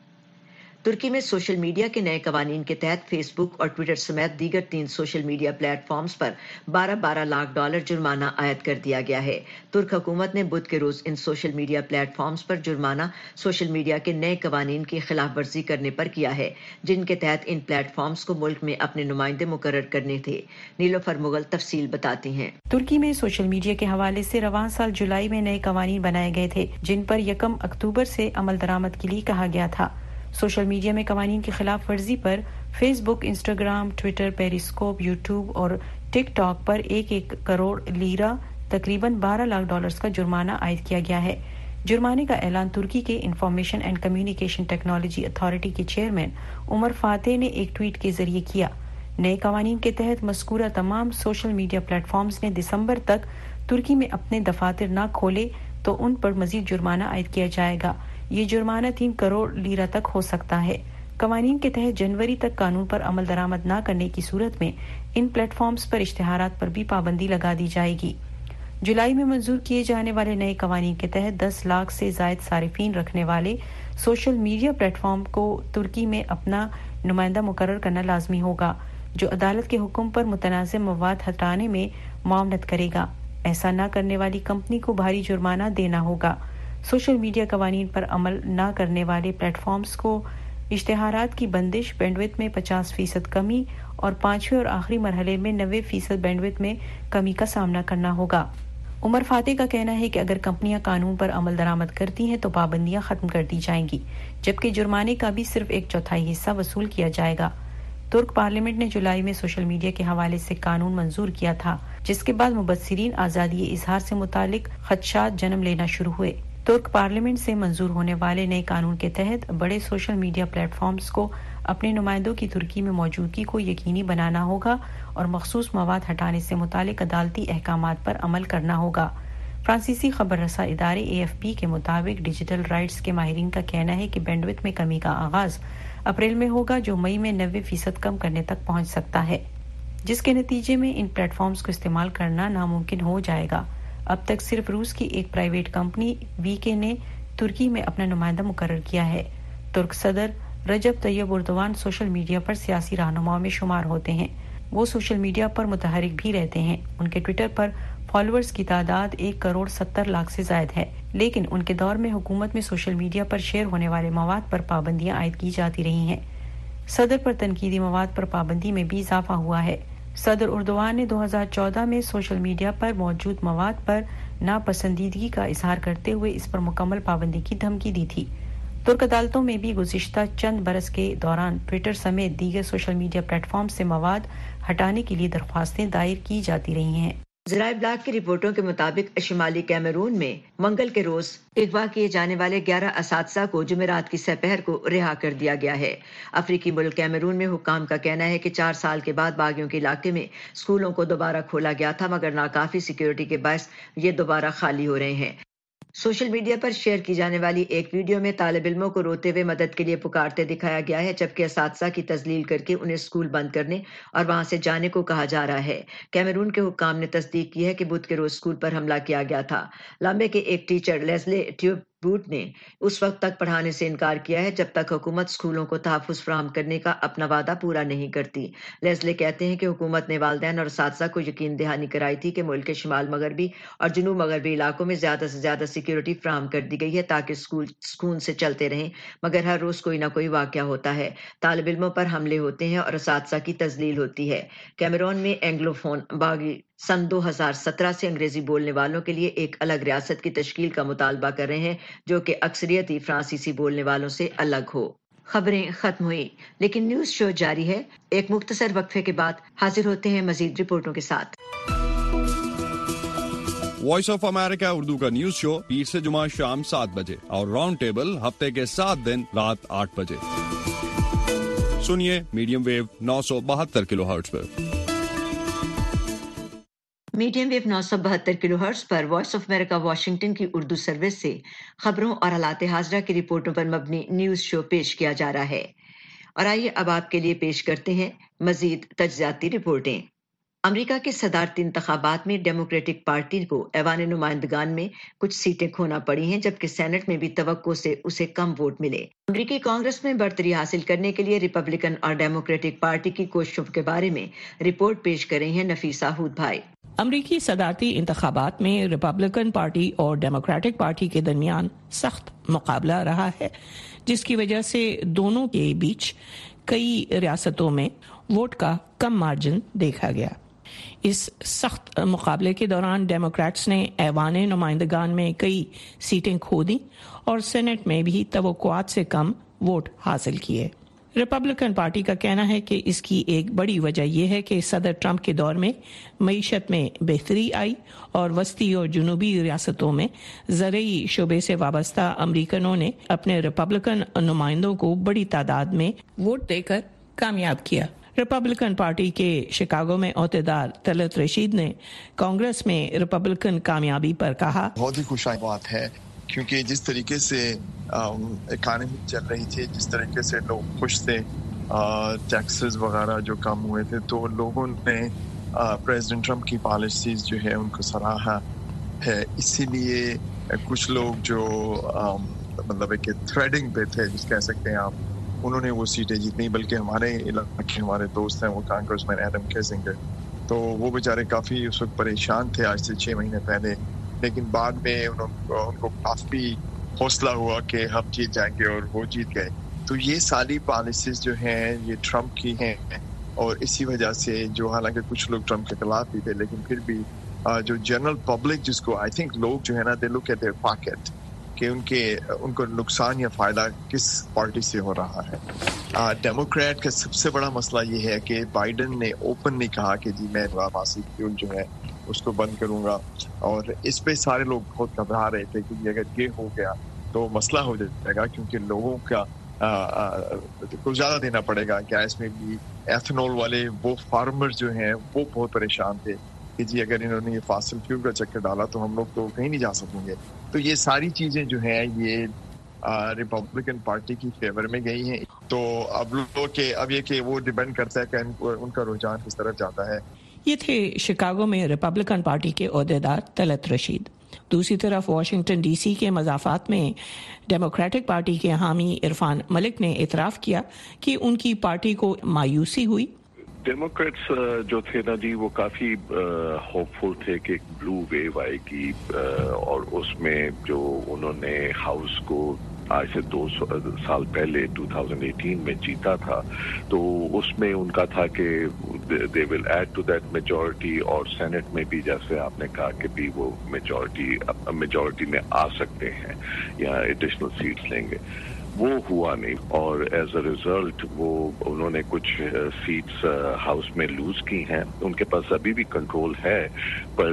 तुर्की में सोशल मीडिया के नए कवानीन के तहत फेसबुक और ट्विटर समेत दीगर तीन सोशल मीडिया प्लेटफॉर्म्स पर बारह बारह लाख डॉलर जुर्माना आयद कर दिया गया है। तुर्क हुकूमत ने बुध के रोज इन सोशल मीडिया प्लेटफॉर्म्स पर जुर्माना सोशल मीडिया के नए कवानीन की खिलाफ वर्जी करने पर किया है, जिनके तहत इन प्लेटफॉर्म्स को मुल्क में अपने नुमाइंदे मुकर्रर करने थे। नीलोफर मुगल तफसील बताती हैं। तुर्की में सोशल मीडिया के हवाले से रवां साल जुलाई में नए कवानीन बनाए गए थे, जिन पर यकम अक्टूबर से अमल दरामद के लिए कहा गया था। सोशल मीडिया में कवानीन की खिलाफ वर्जी पर Facebook, Instagram, Twitter, Periscope, YouTube और टिक टॉक पर एक एक करोड़ लीरा तकरीबन बारह लाख डॉलर्स का जुर्माना आयद किया गया है। जुर्माने का ऐलान तुर्की के information and communication technology authority के चेयरमैन उमर फातेह ने एक ट्वीट के जरिए किया। नए कवानीन के तहत मज़कूरा तमाम सोशल मीडिया प्लेटफॉर्म्स ने दिसंबर तक तुर्की में अपने दफातर न खोले तो उन पर मजीद जुर्माना आयद किया जाएगा। ये जुर्माना तीन करोड़ लीरा तक हो सकता है। कवानीन के तहत जनवरी तक कानून पर अमल दरामद न करने की सूरत में इन प्लेटफॉर्म्स पर इश्तिहारात पर भी पाबंदी लगा दी जाएगी। जुलाई में मंजूर किए जाने वाले नए कवानीन के तहत दस लाख से जायद सारिफीन रखने वाले सोशल मीडिया प्लेटफॉर्म को तुर्की में अपना नुमाइंदा मुकर्रर करना लाजमी होगा, जो अदालत के हुक्म पर मुतनाज़ मवाद हटाने में मुआवनत करेगा। ऐसा न करने वाली कंपनी को भारी जुर्माना देना होगा। सोशल मीडिया कवानीन पर अमल न करने वाले प्लेटफॉर्म्स को इश्तिहारात की बंदिश, बैंडविड्थ में पचास फीसद कमी और पांचवें और आखिरी मरहले में नब्बे फीसद बैंडविड्थ में कमी का सामना करना होगा। उमर फातेह का कहना है कि अगर कंपनियां कानून पर अमल दरामद करती हैं तो पाबंदियां खत्म कर दी जाएंगी, जबकि जुर्माने का भी सिर्फ एक चौथाई हिस्सा वसूल किया जाएगा। तुर्क पार्लियामेंट ने जुलाई में सोशल मीडिया के हवाले से कानून मंजूर किया था, जिसके बाद मुबस्सिरीन आज़ादी इजहार से मुतालिक खदशात जन्म लेना शुरू हुए। तुर्क पार्लियामेंट से मंजूर होने वाले नए कानून के तहत बड़े सोशल मीडिया प्लेटफॉर्म्स को अपने नुमाइंदों की तुर्की में मौजूदगी को यकीनी बनाना होगा और मखसूस मवाद हटाने से मुतालिक अदालती अहकामात पर अमल करना होगा। फ्रांसीसी खबर रसा इदारे ए एफ पी के मुताबिक डिजिटल राइट्स के माहिरीन का कहना है कि बैंडविड्थ में कमी का आगाज अप्रैल में होगा, जो मई में नब्बे फीसद कम करने तक पहुंच सकता है, जिसके नतीजे में इन प्लेटफॉर्म्स को इस्तेमाल करना नामुमकिन हो जाएगा। अब तक सिर्फ रूस की एक प्राइवेट कंपनी वीके ने तुर्की में अपना नुमाइंदा मुकर्रर किया है। तुर्क सदर Recep Tayyip Erdogan social media पर सियासी रहनुमाओं में शुमार होते हैं। वो सोशल मीडिया पर मुतहरिक भी रहते हैं। उनके ट्विटर पर फॉलोअर्स की तादाद एक करोड़ सत्तर लाख से ज्यादा है, लेकिन उनके दौर में हुकूमत में सोशल मीडिया पर शेयर होने वाले मवाद पर पाबंदियां आयद की जाती रही हैं। सदर पर तनकीदी मवाद पर पाबंदी में भी इजाफा हुआ है। सदर एर्दोगान ने दो हज़ार चौदह में सोशल मीडिया पर मौजूद मवाद पर नापसंदीदगी का इजहार करते हुए इस पर मुकम्मल पाबंदी की धमकी दी थी। तुर्क अदालतों में भी गुज़िश्ता चंद बरस के दौरान ट्विटर समेत दीगर सोशल मीडिया प्लेटफॉर्म से मवाद हटाने के लिए दरख्वास्तें दायर की जाती रही हैं। ज़राए ब्लॉक की रिपोर्टों के मुताबिक शिमाली कैमरून में मंगल के रोज अगवा किए जाने वाले ग्यारह असातिज़ा को जुमेरात की सपहर को रिहा कर दिया गया है। अफ्रीकी मुल्क कैमरून में हुक्काम का कहना है कि चार साल के बाद बागियों के इलाके में स्कूलों को दोबारा खोला गया था, मगर नाकाफी सिक्योरिटी के बायस ये दोबारा खाली हो रहे हैं। सोशल मीडिया पर शेयर की जाने वाली एक वीडियो में तालिब इल्मों को रोते हुए मदद के लिए पुकारते दिखाया गया है, जबकि असातिज़ा की तजलील करके उन्हें स्कूल बंद करने और वहां से जाने को कहा जा रहा है। कैमरून के हुक्काम ने तस्दीक की है कि बुध के रोज स्कूल पर हमला किया गया था। लाम्बे के एक टीचर लेस्ले ट्यूब बूट ने उस वक्त तक पढ़ाने से इनकार किया है जब तक हुकूमत स्कूलों को तहफ़्फ़ुज़ फराहम करने का अपना वादा पूरा नहीं करती। लेस्ले कहते हैं कि हुकूमत ने वालिदैन और असातिज़ा को यकीन दहानी कराई थी कि मुल्क के शिमाल मगरबी और जनूब मगरबी इलाकों में ज्यादा से ज्यादा सिक्योरिटी फराहम कर दी गई है ताकि स्कूल सुकून से चलते रहें, मगर हर रोज कोई ना कोई वाक़या होता है। तालिब इल्मों पर हमले होते हैं और असातिज़ा की तजलील होती है। कैमरून में एंग्लोफोन बागी سن دو ہزار سترہ سے انگریزی بولنے والوں کے لیے ایک الگ ریاست کی تشکیل کا مطالبہ کر رہے ہیں جو کہ اکثریتی فرانسیسی بولنے والوں سے الگ ہو۔ خبریں ختم ہوئی لیکن نیوز شو جاری ہے۔ ایک مختصر وقفے کے بعد حاضر ہوتے ہیں مزید رپورٹوں کے ساتھ۔ وائس آف امریکہ اردو کا نیوز شو پیر سے جمعہ شام سات بجے اور راؤنڈ ٹیبل ہفتے کے سات دن رات آٹھ بجے سنیے میڈیم ویو نو سو بہتر کلو ہرٹز پر۔ میڈیم ویو نو سو بہتر کلو ہرٹز پر وائس آف امریکہ واشنگٹن کی اردو سروس سے خبروں اور حالات حاضرہ کی رپورٹوں پر مبنی نیوز شو پیش کیا جا رہا ہے، اور آئیے اب آپ کے لیے پیش کرتے ہیں مزید تجزیاتی رپورٹیں۔ امریکہ کے صدارتی انتخابات میں ڈیموکریٹک پارٹی کو ایوان نمائندگان میں کچھ سیٹیں کھونا پڑی ہیں، جبکہ سینٹ میں بھی توقع سے اسے کم ووٹ ملے۔ امریکی کانگریس میں برتری حاصل کرنے کے لیے ریپبلکن اور ڈیموکریٹک پارٹی کی کوششوں کے بارے میں رپورٹ پیش کر رہی ہیں نفیسہ ہود بھائی۔ امریکی صدارتی انتخابات میں ریپبلکن پارٹی اور ڈیموکریٹک پارٹی کے درمیان سخت مقابلہ رہا ہے، جس کی وجہ سے دونوں کے بیچ کئی ریاستوں میں ووٹ کا کم مارجن دیکھا گیا۔ اس سخت مقابلے کے دوران ڈیموکریٹس نے ایوان نمائندگان میں کئی سیٹیں کھو دیں اور سینٹ میں بھی توقعات سے کم ووٹ حاصل کیے۔ ریپبلکن پارٹی کا کہنا ہے کہ اس کی ایک بڑی وجہ یہ ہے کہ صدر ٹرمپ کے دور میں معیشت میں بہتری آئی اور وسطی اور جنوبی ریاستوں میں زرعی شعبے سے وابستہ امریکنوں نے اپنے ریپبلکن نمائندوں کو بڑی تعداد میں ووٹ دے کر کامیاب کیا۔ ریپبلکن پارٹی کے شکاگو میں عہدیدار طلعت رشید نے کانگریس میں ریپبلکن کامیابی پر کہا، بہت ہی خوش بات ہے کیونکہ جس طریقے سے اکانومی چل رہی تھی، جس طریقے سے لوگ خوش تھے، ٹیکسز وغیرہ جو کم ہوئے تھے، تو لوگوں نے پریزیڈنٹ ٹرمپ کی پالیسیز جو ہے ان کو سراہا ہے۔ اسی لیے کچھ لوگ جو مطلب ہے کہ تھریڈنگ پہ تھے، جس کہہ سکتے ہیں آپ، انہوں نے وہ سیٹیں جیتنی، بلکہ ہمارے علاقے ہمارے دوست ہیں وہ کانگریس مین ایڈم کیسنگر، تو وہ بیچارے کافی اس وقت پریشان تھے آج سے چھ مہینے پہلے، لیکن بعد میں ان کو کافی حوصلہ ہوا کہ ہم جیت جائیں گے اور وہ جیت گئے۔ تو یہ ساری پالیسیز جو ہیں یہ ٹرمپ کی ہیں، اور اسی وجہ سے جو حالانکہ کچھ لوگ ٹرمپ کے خلاف بھی تھے، لیکن پھر بھی جو جنرل پبلک جس کو آئی تھنک لوگ جو ہے نا they look at their pocket کہ ان کے ان کو نقصان یا فائدہ کس پارٹی سے ہو رہا ہے۔ ڈیموکریٹ کا سب سے بڑا مسئلہ یہ ہے کہ بائیڈن نے اوپنلی کہا کہ جی میں فاسل فیول جو ہے اس کو بند کروں گا، اور اس پہ سارے لوگ بہت گھبرا رہے تھے کہ اگر یہ ہو گیا تو مسئلہ ہو جائے گا، کیونکہ لوگوں کا کو زیادہ دینا پڑے گا گیس میں بھی۔ ایتھنول والے وہ فارمر جو ہیں وہ بہت پریشان تھے کہ جی اگر انہوں نے یہ فاسل فیول کا چکر ڈالا تو ہم لوگ تو کہیں نہیں جا سکیں گے۔ تو یہ ساری چیزیں جو ہیں یہ ریپبلکن پارٹی کی فیور میں گئی ہیں۔ تو اب لوگ کہ اب یہ کہ وہ ڈیپینڈ کرتا ہے کہ ان کا رجحان کس طرف جاتا ہے۔ یہ تھے شکاگو میں ریپبلکن پارٹی کے عہدیدار طلعت رشید۔ دوسری طرف واشنگٹن ڈی سی کے مضافات میں ڈیموکریٹک پارٹی کے حامی عرفان ملک نے اعتراف کیا کہ ان کی پارٹی کو مایوسی ہوئی۔ ڈیموکریٹس جو تھے نا جی وہ کافی ہوپ فل تھے کہ ایک بلو ویو آئے گی، اور اس میں جو انہوں نے ہاؤس کو آج سے دو سال پہلے دو ہزار اٹھارہ میں جیتا تھا، تو اس میں ان کا تھا کہ they will add to that majority, اور سینٹ میں بھی جیسے آپ نے کہا کہ بھی وہ میجورٹی میجورٹی میں آ سکتے ہیں یا ایڈیشنل سیٹس لیں گے۔ وہ ہوا نہیں، اور ایز اے ریزلٹ وہ انہوں نے کچھ سیٹس ہاؤس میں لوز کی ہیں۔ ان کے پاس ابھی بھی کنٹرول ہے، پر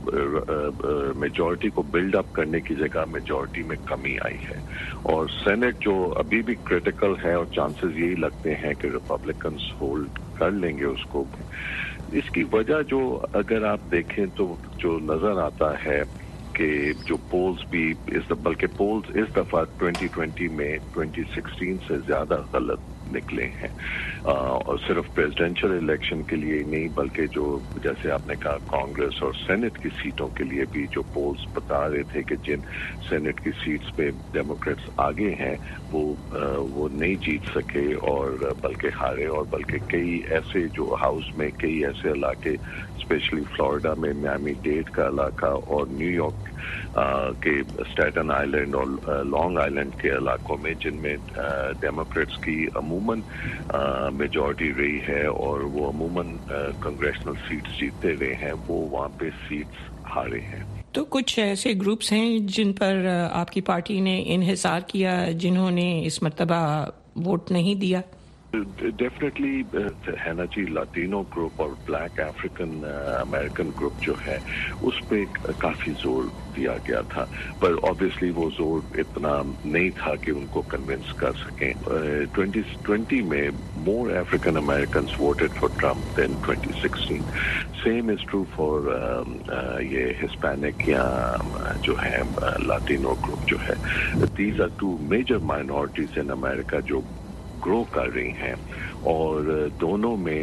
میجورٹی کو بلڈ اپ کرنے کی جگہ میجورٹی میں کمی آئی ہے، اور سینٹ جو ابھی بھی کریٹیکل ہے، اور چانسز یہی لگتے ہیں کہ ریپبلکنس ہولڈ کر لیں گے اس کو۔ اس کی وجہ جو اگر آپ دیکھیں تو جو نظر آتا ہے کہ جو پولز بھی اس بلکہ پولز اس دفعہ ٹوئنٹی ٹوئنٹی میں ٹوئنٹی سکسٹین سے زیادہ غلط نکلے ہیں، اور صرف پریزیڈینشل الیکشن کے لیے نہیں بلکہ جو جیسے آپ نے کہا کانگریس اور سینٹ کی سیٹوں کے لیے بھی جو پولز بتا رہے تھے کہ جن سینٹ کی سیٹس پہ ڈیموکریٹس آگے ہیں وہ وہ نہیں جیت سکے اور بلکہ ہارے، اور بلکہ کئی ایسے جو ہاؤس میں کئی ایسے علاقے اسپیشلی فلوریڈا میں میامی ڈیڈ کا علاقہ اور نیو یارک کے اسٹیٹن آئی لینڈ اور لانگ آئی لینڈ کے علاقوں میں جن میں ڈیموکریٹس کی عموماً عموماً میجورٹی رہی ہے اور وہ عموماً کنگریشنل سیٹس جیتتے رہے ہیں، وہ وہاں پہ سیٹس ہارے ہیں۔ تو کچھ ایسے گروپس ہیں جن پر آپ کی پارٹی نے انحصار کیا، جنہوں نے اس مرتبہ ووٹ نہیں دیا؟ ڈیفینیٹلی ہے نا جی، لاطینو گروپ اور بلیک افریقن امریکن گروپ جو ہے اس پہ کافی زور دیا گیا تھا، پر آبویسلی وہ زور اتنا نہیں تھا کہ ان کو کنونس کر سکیں۔ ٹوینٹی ٹوینٹی میں more African Americans voted for Trump than twenty sixteen. Same is true for یہ ہسپینک یا جو ہے لاطینو گروپ جو ہے، these are two major minorities in America جو گرو کر رہی ہیں، اور دونوں میں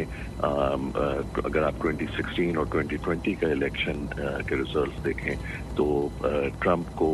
اگر آپ ٹوینٹی سکسٹین اور ٹوینٹی ٹوینٹی کا الیکشن کے ریزلٹس دیکھیں تو ٹرمپ کو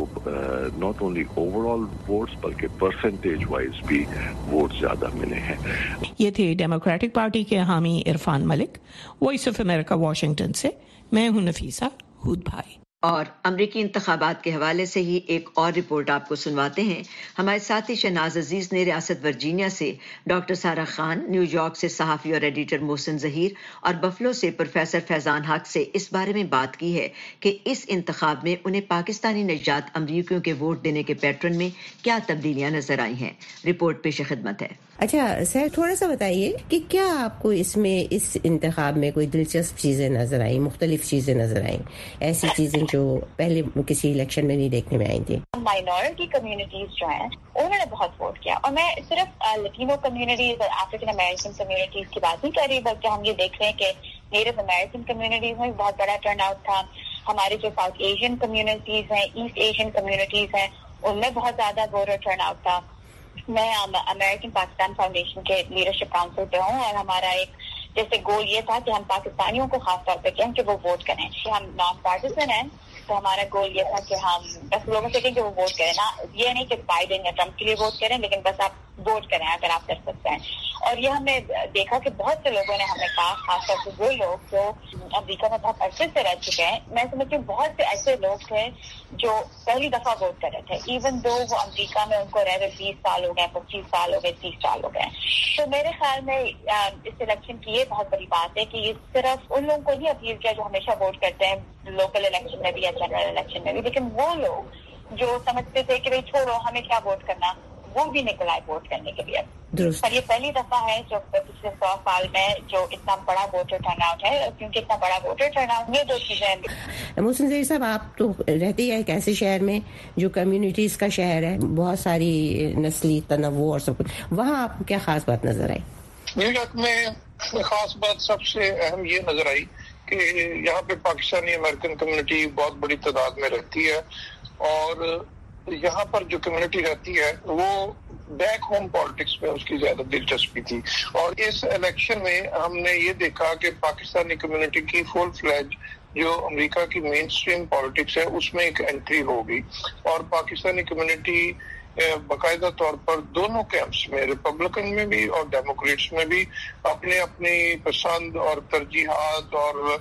not only overall votes بلکہ پرسنٹیج وائز بھی ووٹ زیادہ ملے ہیں۔ یہ تھے ڈیموکریٹک پارٹی کے حامی Irfan Malik. Voice of America Washington سے میں ہوں نفیسہ ہود بھائی۔ اور امریکی انتخابات کے حوالے سے ہی ایک اور رپورٹ آپ کو سنواتے ہیں۔ ہمارے ساتھی شہناز عزیز نے ریاست ورجینیا سے doctor Sarah Khan, New York سے صحافی اور ایڈیٹر محسن ظہیر اور بفلو سے پروفیسر فیضان حق سے اس بارے میں بات کی ہے کہ اس انتخاب میں انہیں پاکستانی نژاد امریکیوں کے ووٹ دینے کے پیٹرن میں کیا تبدیلیاں نظر آئی ہیں۔ رپورٹ پیش خدمت ہے۔ اچھا سر، تھوڑا سا بتائیے کہ کیا آپ کو اس میں اس انتخاب میں کوئی دلچسپ چیزیں نظر آئیں، مختلف چیزیں نظر آئیں، ایسی چیزیں جو پہلے کسی الیکشن میں نہیں دیکھنے میں آئی تھی؟ مائنورٹی کمیونٹیز جو ہیں انہوں نے بہت ووٹ کیا، اور میں صرف لٹینو کمیونٹیز اور افریقن امریکن کمیونٹیز کی بات نہیں کر رہی، بلکہ ہم یہ دیکھ رہے ہیں کہ نیٹو امریکن کمیونٹیز میں بہت بڑا ٹرن آؤٹ تھا۔ ہمارے جو ساؤتھ ایشین کمیونٹیز ہیں، ایسٹ ایشین کمیونٹیز ہیں، ان میں بہت زیادہ ووٹر ٹرن آؤٹ تھا۔ میں امریکن پاکستان فاؤنڈیشن کے لیڈرشپ کاؤنسل پہ ہوں، اور ہمارا ایک جیسے گول یہ تھا کہ ہم پاکستانیوں کو خاص طور پہ کہیں کہ وہ ووٹ کریں۔ ہم نان پارٹیسن ہیں، تو ہمارا گول یہ تھا کہ ہم بس لوگوں سے کہیں کہ وہ ووٹ کریں، نہ یہ نہیں کہ بائیڈن یا ٹرمپ کے لیے ووٹ کریں، لیکن بس آپ ووٹ کریں اگر آپ کر سکتے ہیں۔ اور یہ ہم نے دیکھا کہ بہت سے لوگوں نے ہمیں کہا، خاص طور سے وہ لوگ جو امریکہ میں بہت عرصے سے رہ چکے ہیں، میں سمجھتی ہوں بہت سے ایسے لوگ تھے جو پہلی دفعہ ووٹ کر رہے تھے، ایون دو وہ امریکہ میں ان کو رہ رہے بیس سال ہو گئے، پچیس سال ہو گئے، تیس سال ہو گئے۔ تو میرے خیال میں اس الیکشن کی یہ بہت بڑی بات ہے کہ یہ صرف ان لوگوں کو نہیں اپیل کیا جو ہمیشہ ووٹ کرتے ہیں لوکل الیکشن میں بھی یا جنرل الیکشن میں بھی، لیکن وہ لوگ جو سمجھتے تھے کہ بھائی چھوڑو ہمیں کیا ووٹ کرنا، وہ بھی نکل آئے ووٹ کرنے کے لیے۔ اور یہ پہلی دفعہ ہے جو پچھلے سو سال میں جو اتنا بڑا ووٹر ٹرن آؤٹ ہے، کیونکہ اتنا بڑا ووٹر ٹرن آؤٹ یہ دو چیزیں۔ محسن ظہیر صاحب، آپ تو رہتے ہیں ایک ایسے شہر میں جو کمیونٹیز کا شہر ہے، بہت ساری نسلی تنوع اور سب کچھ، وہاں آپ کو کیا خاص بات نظر آئی؟ نیو یارک میں خاص بات سب سے اہم یہ نظر آئی کہ یہاں پہ پاکستانی امریکن کمیونٹی بہت بڑی تعداد میں رہتی ہے، اور یہاں پر جو کمیونٹی رہتی ہے وہ بیک ہوم پالیٹکس میں اس کی زیادہ دلچسپی تھی۔ اور اس الیکشن میں ہم نے یہ دیکھا کہ پاکستانی کمیونٹی کی فل فلیج جو امریکہ کی مین اسٹریم پالیٹکس ہے اس میں ایک انٹری ہوگی، اور پاکستانی کمیونٹی باقاعدہ طور پر دونوں کیمپس میں، ریپبلکن میں بھی اور ڈیموکریٹس میں بھی، اپنے اپنی پسند اور ترجیحات اور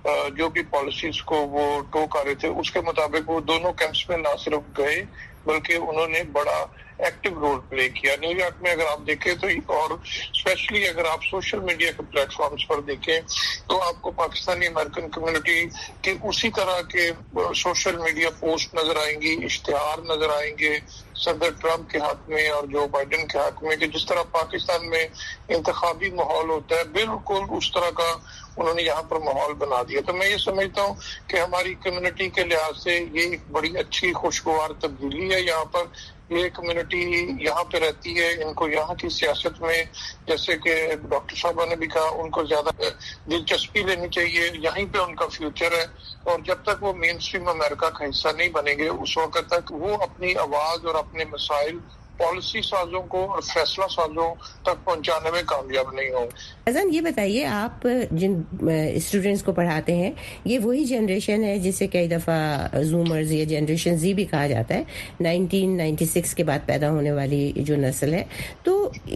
جو بھی پالیسیز کو وہ ٹو کر رہے تھے اس کے مطابق وہ دونوں کیمپس میں نہ صرف گئے بلکہ انہوں نے بڑا ایکٹیو رول پلے کیا۔ نیو یارک میں اگر آپ دیکھیں تو، اور اسپیشلی اگر آپ سوشل میڈیا کے پلیٹ فارمز پر دیکھیں تو آپ کو پاکستانی امریکن کمیونٹی کے اسی طرح کے سوشل میڈیا پوسٹ نظر آئیں گی، اشتہار نظر آئیں گے صدر ٹرمپ کے حق میں اور جو بائیڈن کے حق میں، کہ جس طرح پاکستان میں انتخابی ماحول ہوتا ہے بالکل اس طرح کا انہوں نے یہاں پر ماحول بنا دیا۔ تو میں یہ سمجھتا ہوں کہ ہماری کمیونٹی کے لحاظ سے یہ ایک بڑی اچھی خوشگوار تبدیلی ہے۔ یہاں پر یہ کمیونٹی یہاں پہ رہتی ہے، ان کو یہاں کی سیاست میں، جیسے کہ ڈاکٹر صاحبہ نے بھی کہا، ان کو زیادہ دلچسپی لینی چاہیے، یہیں پہ ان کا فیوچر ہے، اور جب تک وہ مین اسٹریم امریکہ کا حصہ نہیں بنیں گے اس وقت تک وہ اپنی آواز اور اپنے مسائل پالیسی سازوں کو اور فیصلہ سازوں تک پہنچانے میں کامیاب نہیں ہوں۔ حسن، یہ بتائیے، آپ جن اسٹوڈینٹس کو پڑھاتے ہیں یہ وہی جنریشن ہے جسے کئی دفعہ زومرز یا جنریشن زی بھی کہا جاتا ہے، نائنٹین نائنٹی سکس کے بعد پیدا ہونے والی جو نسل ہے، تو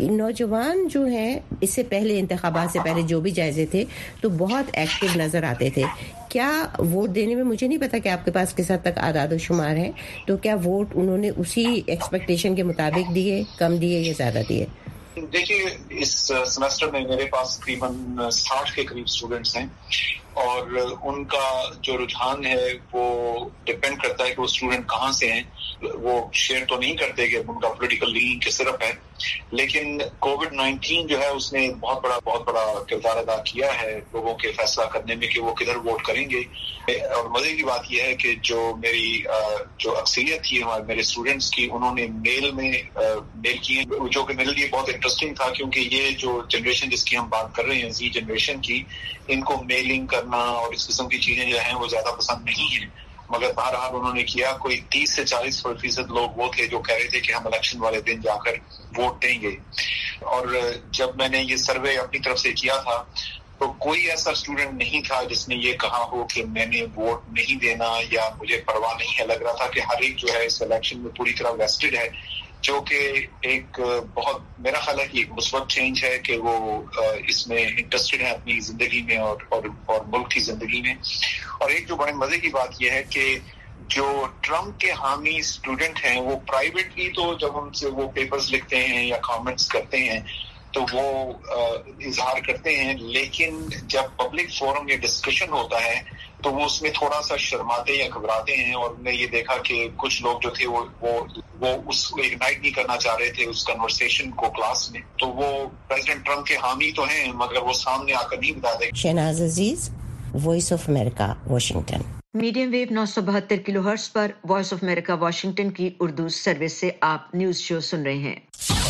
نوجوان جو ہیں اس سے پہلے انتخابات سے پہلے جو بھی جائزے تھے تو بہت ایکٹیو نظر آتے تھے۔ کیا ووٹ دینے میں، مجھے نہیں پتا کہ آپ کے پاس کس حد تک اعداد و شمار ہیں، تو کیا ووٹ انہوں نے اسی ایکسپیکٹیشن کے مطابق دیے، کم دیے یا زیادہ دیے؟ دیکھیے اس سیمسٹر میں میرے پاس تقریباً ساٹھ کے قریب اسٹوڈنٹس ہیں اور ان کا جو رجحان ہے وہ ڈپینڈ کرتا ہے کہ وہ اسٹوڈنٹ کہاں سے ہیں. وہ شیئر تو نہیں کرتے کہ ان کا پولیٹیکل لینک کس طرف ہے, لیکن کووڈ نائنٹین جو ہے اس نے بہت بڑا بہت بڑا کردار ادا کیا ہے لوگوں کے فیصلہ کرنے میں کہ وہ کدھر ووٹ کریں گے. اور مزے کی بات یہ ہے کہ جو میری جو اکثریت تھی ہمارے میرے اسٹوڈنٹس کی, انہوں نے میل میں میل کیے, جو کہ میرے لیے بہت انٹرسٹنگ تھا کیونکہ یہ جو جنریشن جس کی ہم بات کر رہے ہیں زی جنریشن کی, ان کو میلنگ کرنا اور اس قسم کی چیزیں جو ہیں وہ زیادہ پسند نہیں ہیں. مگر بہرحال انہوں نے کیا. کوئی تیس سے چالیس فیصد لوگ وہ تھے جو کہہ رہے تھے کہ ہم الیکشن والے دن جا کر ووٹ دیں گے. اور جب میں نے یہ سروے اپنی طرف سے کیا تھا تو کوئی ایسا اسٹوڈنٹ نہیں تھا جس نے یہ کہا ہو کہ میں نے ووٹ نہیں دینا یا مجھے پرواہ نہیں ہے. لگ رہا تھا کہ ہر ایک جو ہے اس الیکشن میں پوری طرح ویسٹڈ ہے, جو کہ ایک بہت میرا خیال ہے کہ ایک مثبت چینج ہے کہ وہ اس میں انٹرسٹڈ ہیں اپنی زندگی میں اور اور, اور ملک کی زندگی میں. اور ایک جو بڑے مزے کی بات یہ ہے کہ جو ٹرمپ کے حامی اسٹوڈنٹ ہیں وہ پرائیویٹلی تو جب ہم سے وہ پیپرز لکھتے ہیں یا کامنٹس کرتے ہیں تو وہ اظہار کرتے ہیں, لیکن جب پبلک فورم یا ڈسکشن ہوتا ہے تو وہ اس میں تھوڑا سا شرماتے یا گھبراتے ہیں. اور میں یہ دیکھا کہ کچھ لوگ جو تھے وہ وہ وہ اس کو اگنائٹ نہیں کرنا چاہ رہے تھے اس کنورسیشن کو کلاس میں. تو وہ پریزیڈنٹ ٹرمپ کے حامی تو ہیں مگر وہ سامنے آ کر نہیں بتا دیں. Shahnaz Aziz, voice of America, Washington. Medium wave نو سو بہتر کلو ہرٹز پر وائس آف امریکہ واشنگٹن کی اردو سروس سے آپ نیوز شو سن رہے ہیں.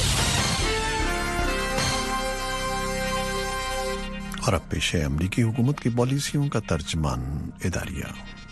اور اب پیش ہے امریکی حکومت کی پالیسیوں کا ترجمان اداریہ.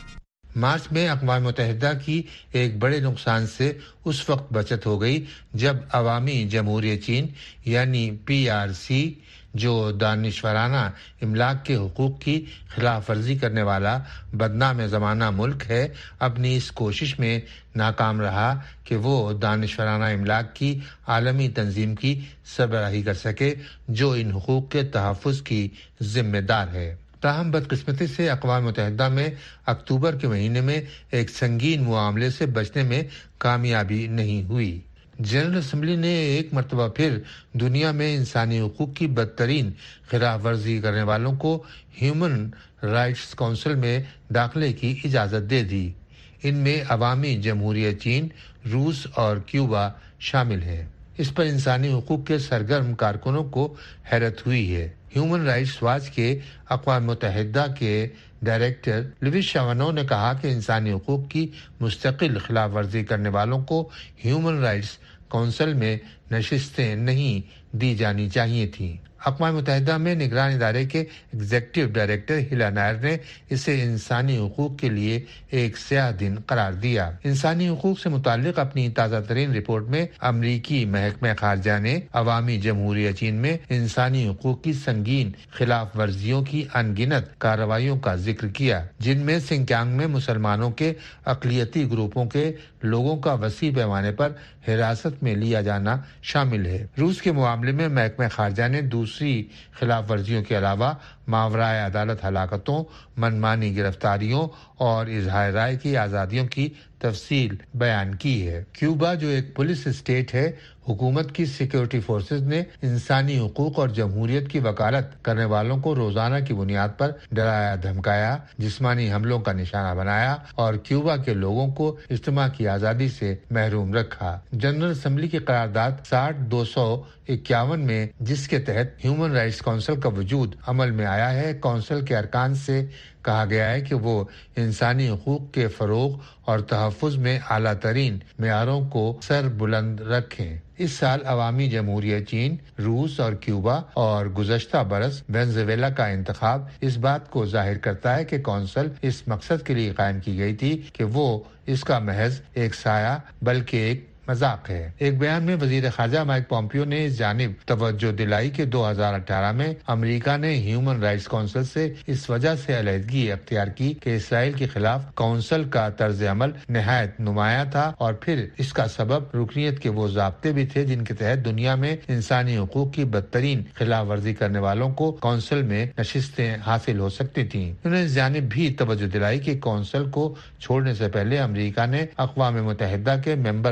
مارچ میں اقوام متحدہ کی ایک بڑے نقصان سے اس وقت بچت ہو گئی جب عوامی جمہوریہ چین یعنی پی آر سی, جو دانشورانہ املاک کے حقوق کی خلاف ورزی کرنے والا بدنام زمانہ ملک ہے, اپنی اس کوشش میں ناکام رہا کہ وہ دانشورانہ املاک کی عالمی تنظیم کی سربراہی کر سکے جو ان حقوق کے تحفظ کی ذمہ دار ہے. تاہم بدقسمتی سے اقوام متحدہ میں اکتوبر کے مہینے میں ایک سنگین معاملے سے بچنے میں کامیابی نہیں ہوئی. جنرل اسمبلی نے ایک مرتبہ پھر دنیا میں انسانی حقوق کی بدترین خلاف ورزی کرنے والوں کو ہیومن رائٹس کونسل میں داخلے کی اجازت دے دی. ان میں عوامی جمہوریہ چین, روس اور کیوبا شامل ہیں. اس پر انسانی حقوق کے سرگرم کارکنوں کو حیرت ہوئی ہے. ہیومن رائٹس واچ کے اقوام متحدہ کے ڈائریکٹر لویس شاونو نے کہا کہ انسانی حقوق کی مستقل خلاف ورزی کرنے والوں کو ہیومن رائٹس کونسل میں نشستیں نہیں دی جانی چاہیے تھیں. اقوام متحدہ میں نگران ادارے کے ایگزیکٹو ڈائریکٹر ہیلا نائر نے اسے انسانی حقوق کے لیے ایک سیاہ دن قرار دیا. انسانی حقوق سے متعلق اپنی تازہ ترین رپورٹ میں امریکی محکمہ خارجہ نے عوامی جمہوریہ چین میں انسانی حقوق کی سنگین خلاف ورزیوں کی ان گنت کارروائیوں کا ذکر کیا, جن میں سنکیانگ میں مسلمانوں کے اقلیتی گروپوں کے لوگوں کا وسیع پیمانے پر حراست میں لیا جانا شامل ہے. روس کے معاملے میں محکمہ خارجہ نے دوسری خلاف ورزیوں کے علاوہ ماورائے عدالت ہلاکتوں, منمانی گرفتاریوں اور اظہار رائے کی آزادیوں کی تفصیل بیان کی ہے. کیوبا, جو ایک پولیس اسٹیٹ ہے, حکومت کی سیکیورٹی فورسز نے انسانی حقوق اور جمہوریت کی وکالت کرنے والوں کو روزانہ کی بنیاد پر ڈرایا دھمکایا, جسمانی حملوں کا نشانہ بنایا اور کیوبا کے لوگوں کو اجتماع کی آزادی سے محروم رکھا. جنرل اسمبلی کی قرارداد ساٹھ دو سو اکیاون میں, جس کے تحت ہیومن رائٹس کونسل کا وجود عمل میں آیا ہے, کونسل کے ارکان سے کہا گیا ہے کہ وہ انسانی حقوق کے فروغ اور تحفظ میں اعلیٰ ترین معیاروں کو سر بلند رکھیں. اس سال عوامی جمہوریہ چین, روس اور کیوبا اور گزشتہ برس وینزویلا کا انتخاب اس بات کو ظاہر کرتا ہے کہ کونسل اس مقصد کے لیے قائم کی گئی تھی کہ وہ اس کا محض ایک سایہ بلکہ ایک مذاق ہے. ایک بیان میں وزیر خارجہ مائک پومپیو نے اس جانب توجہ دلائی کہ دو ہزار اٹھارہ میں امریکہ نے ہیومن رائٹس کونسل سے اس وجہ سے علیحدگی اختیار کی کہ اسرائیل کے خلاف کونسل کا طرز عمل نہایت نمایاں تھا, اور پھر اس کا سبب رکنیت کے وہ ضابطے بھی تھے جن کے تحت دنیا میں انسانی حقوق کی بدترین خلاف ورزی کرنے والوں کو کونسل میں نشستیں حاصل ہو سکتی تھیں. انہوں نے اس جانب بھی توجہ دلائی کہ کونسل کو چھوڑنے سے پہلے امریکہ نے اقوام متحدہ کے ممبر ملکوں پر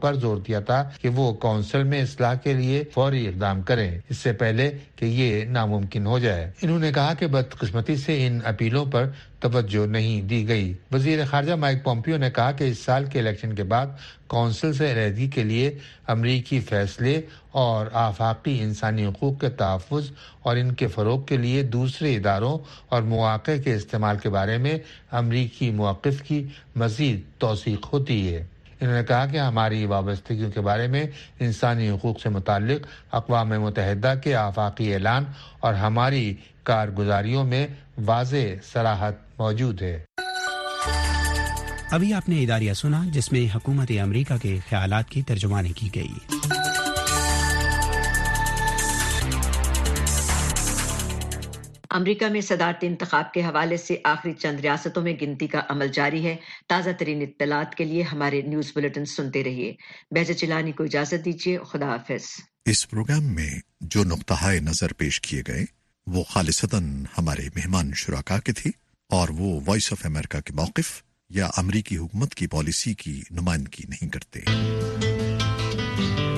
پر زور دیا تھا کہ وہ کونسل میں اصلاح کے لیے فوری اقدام کریں اس سے پہلے کہ یہ ناممکن ہو جائے۔ انہوں نے کہا کہ بدقسمتی سے ان اپیلوں پر توجہ نہیں دی گئی۔ وزیر خارجہ مائک پومپیو نے کہا کہ اس سال کے الیکشن کے بعد کونسل سے علیحدگی کے لیے امریکی فیصلے اور آفاقی انسانی حقوق کے تحفظ اور ان کے فروغ کے لیے دوسرے اداروں اور مواقع کے استعمال کے بارے میں امریکی موقف کی مزید توثیق ہوتی ہے۔ انہوں نے کہا کہ ہماری وابستگیوں کے بارے میں انسانی حقوق سے متعلق اقوام متحدہ کے آفاقی اعلان اور ہماری کارگزاریوں میں واضح صراحت موجود ہے۔ ابھی آپ نے اداریہ سنا جس میں حکومت امریکہ کے خیالات کی ترجمانی کی گئی۔ امریکہ میں صدارتی انتخاب کے حوالے سے آخری چند ریاستوں میں گنتی کا عمل جاری ہے۔ تازہ ترین اطلاعات کے لیے ہمارے نیوز بلیٹن سنتے رہیے۔ بہجت چلانی کو اجازت دیجیے۔ خدا حافظ۔ اس پروگرام میں جو نقطہ نظر پیش کیے گئے وہ خالصتاً ہمارے مہمان شرکا کے تھے اور وہ وائس آف امریکہ کے موقف یا امریکی حکومت کی پالیسی کی نمائندگی نہیں کرتے۔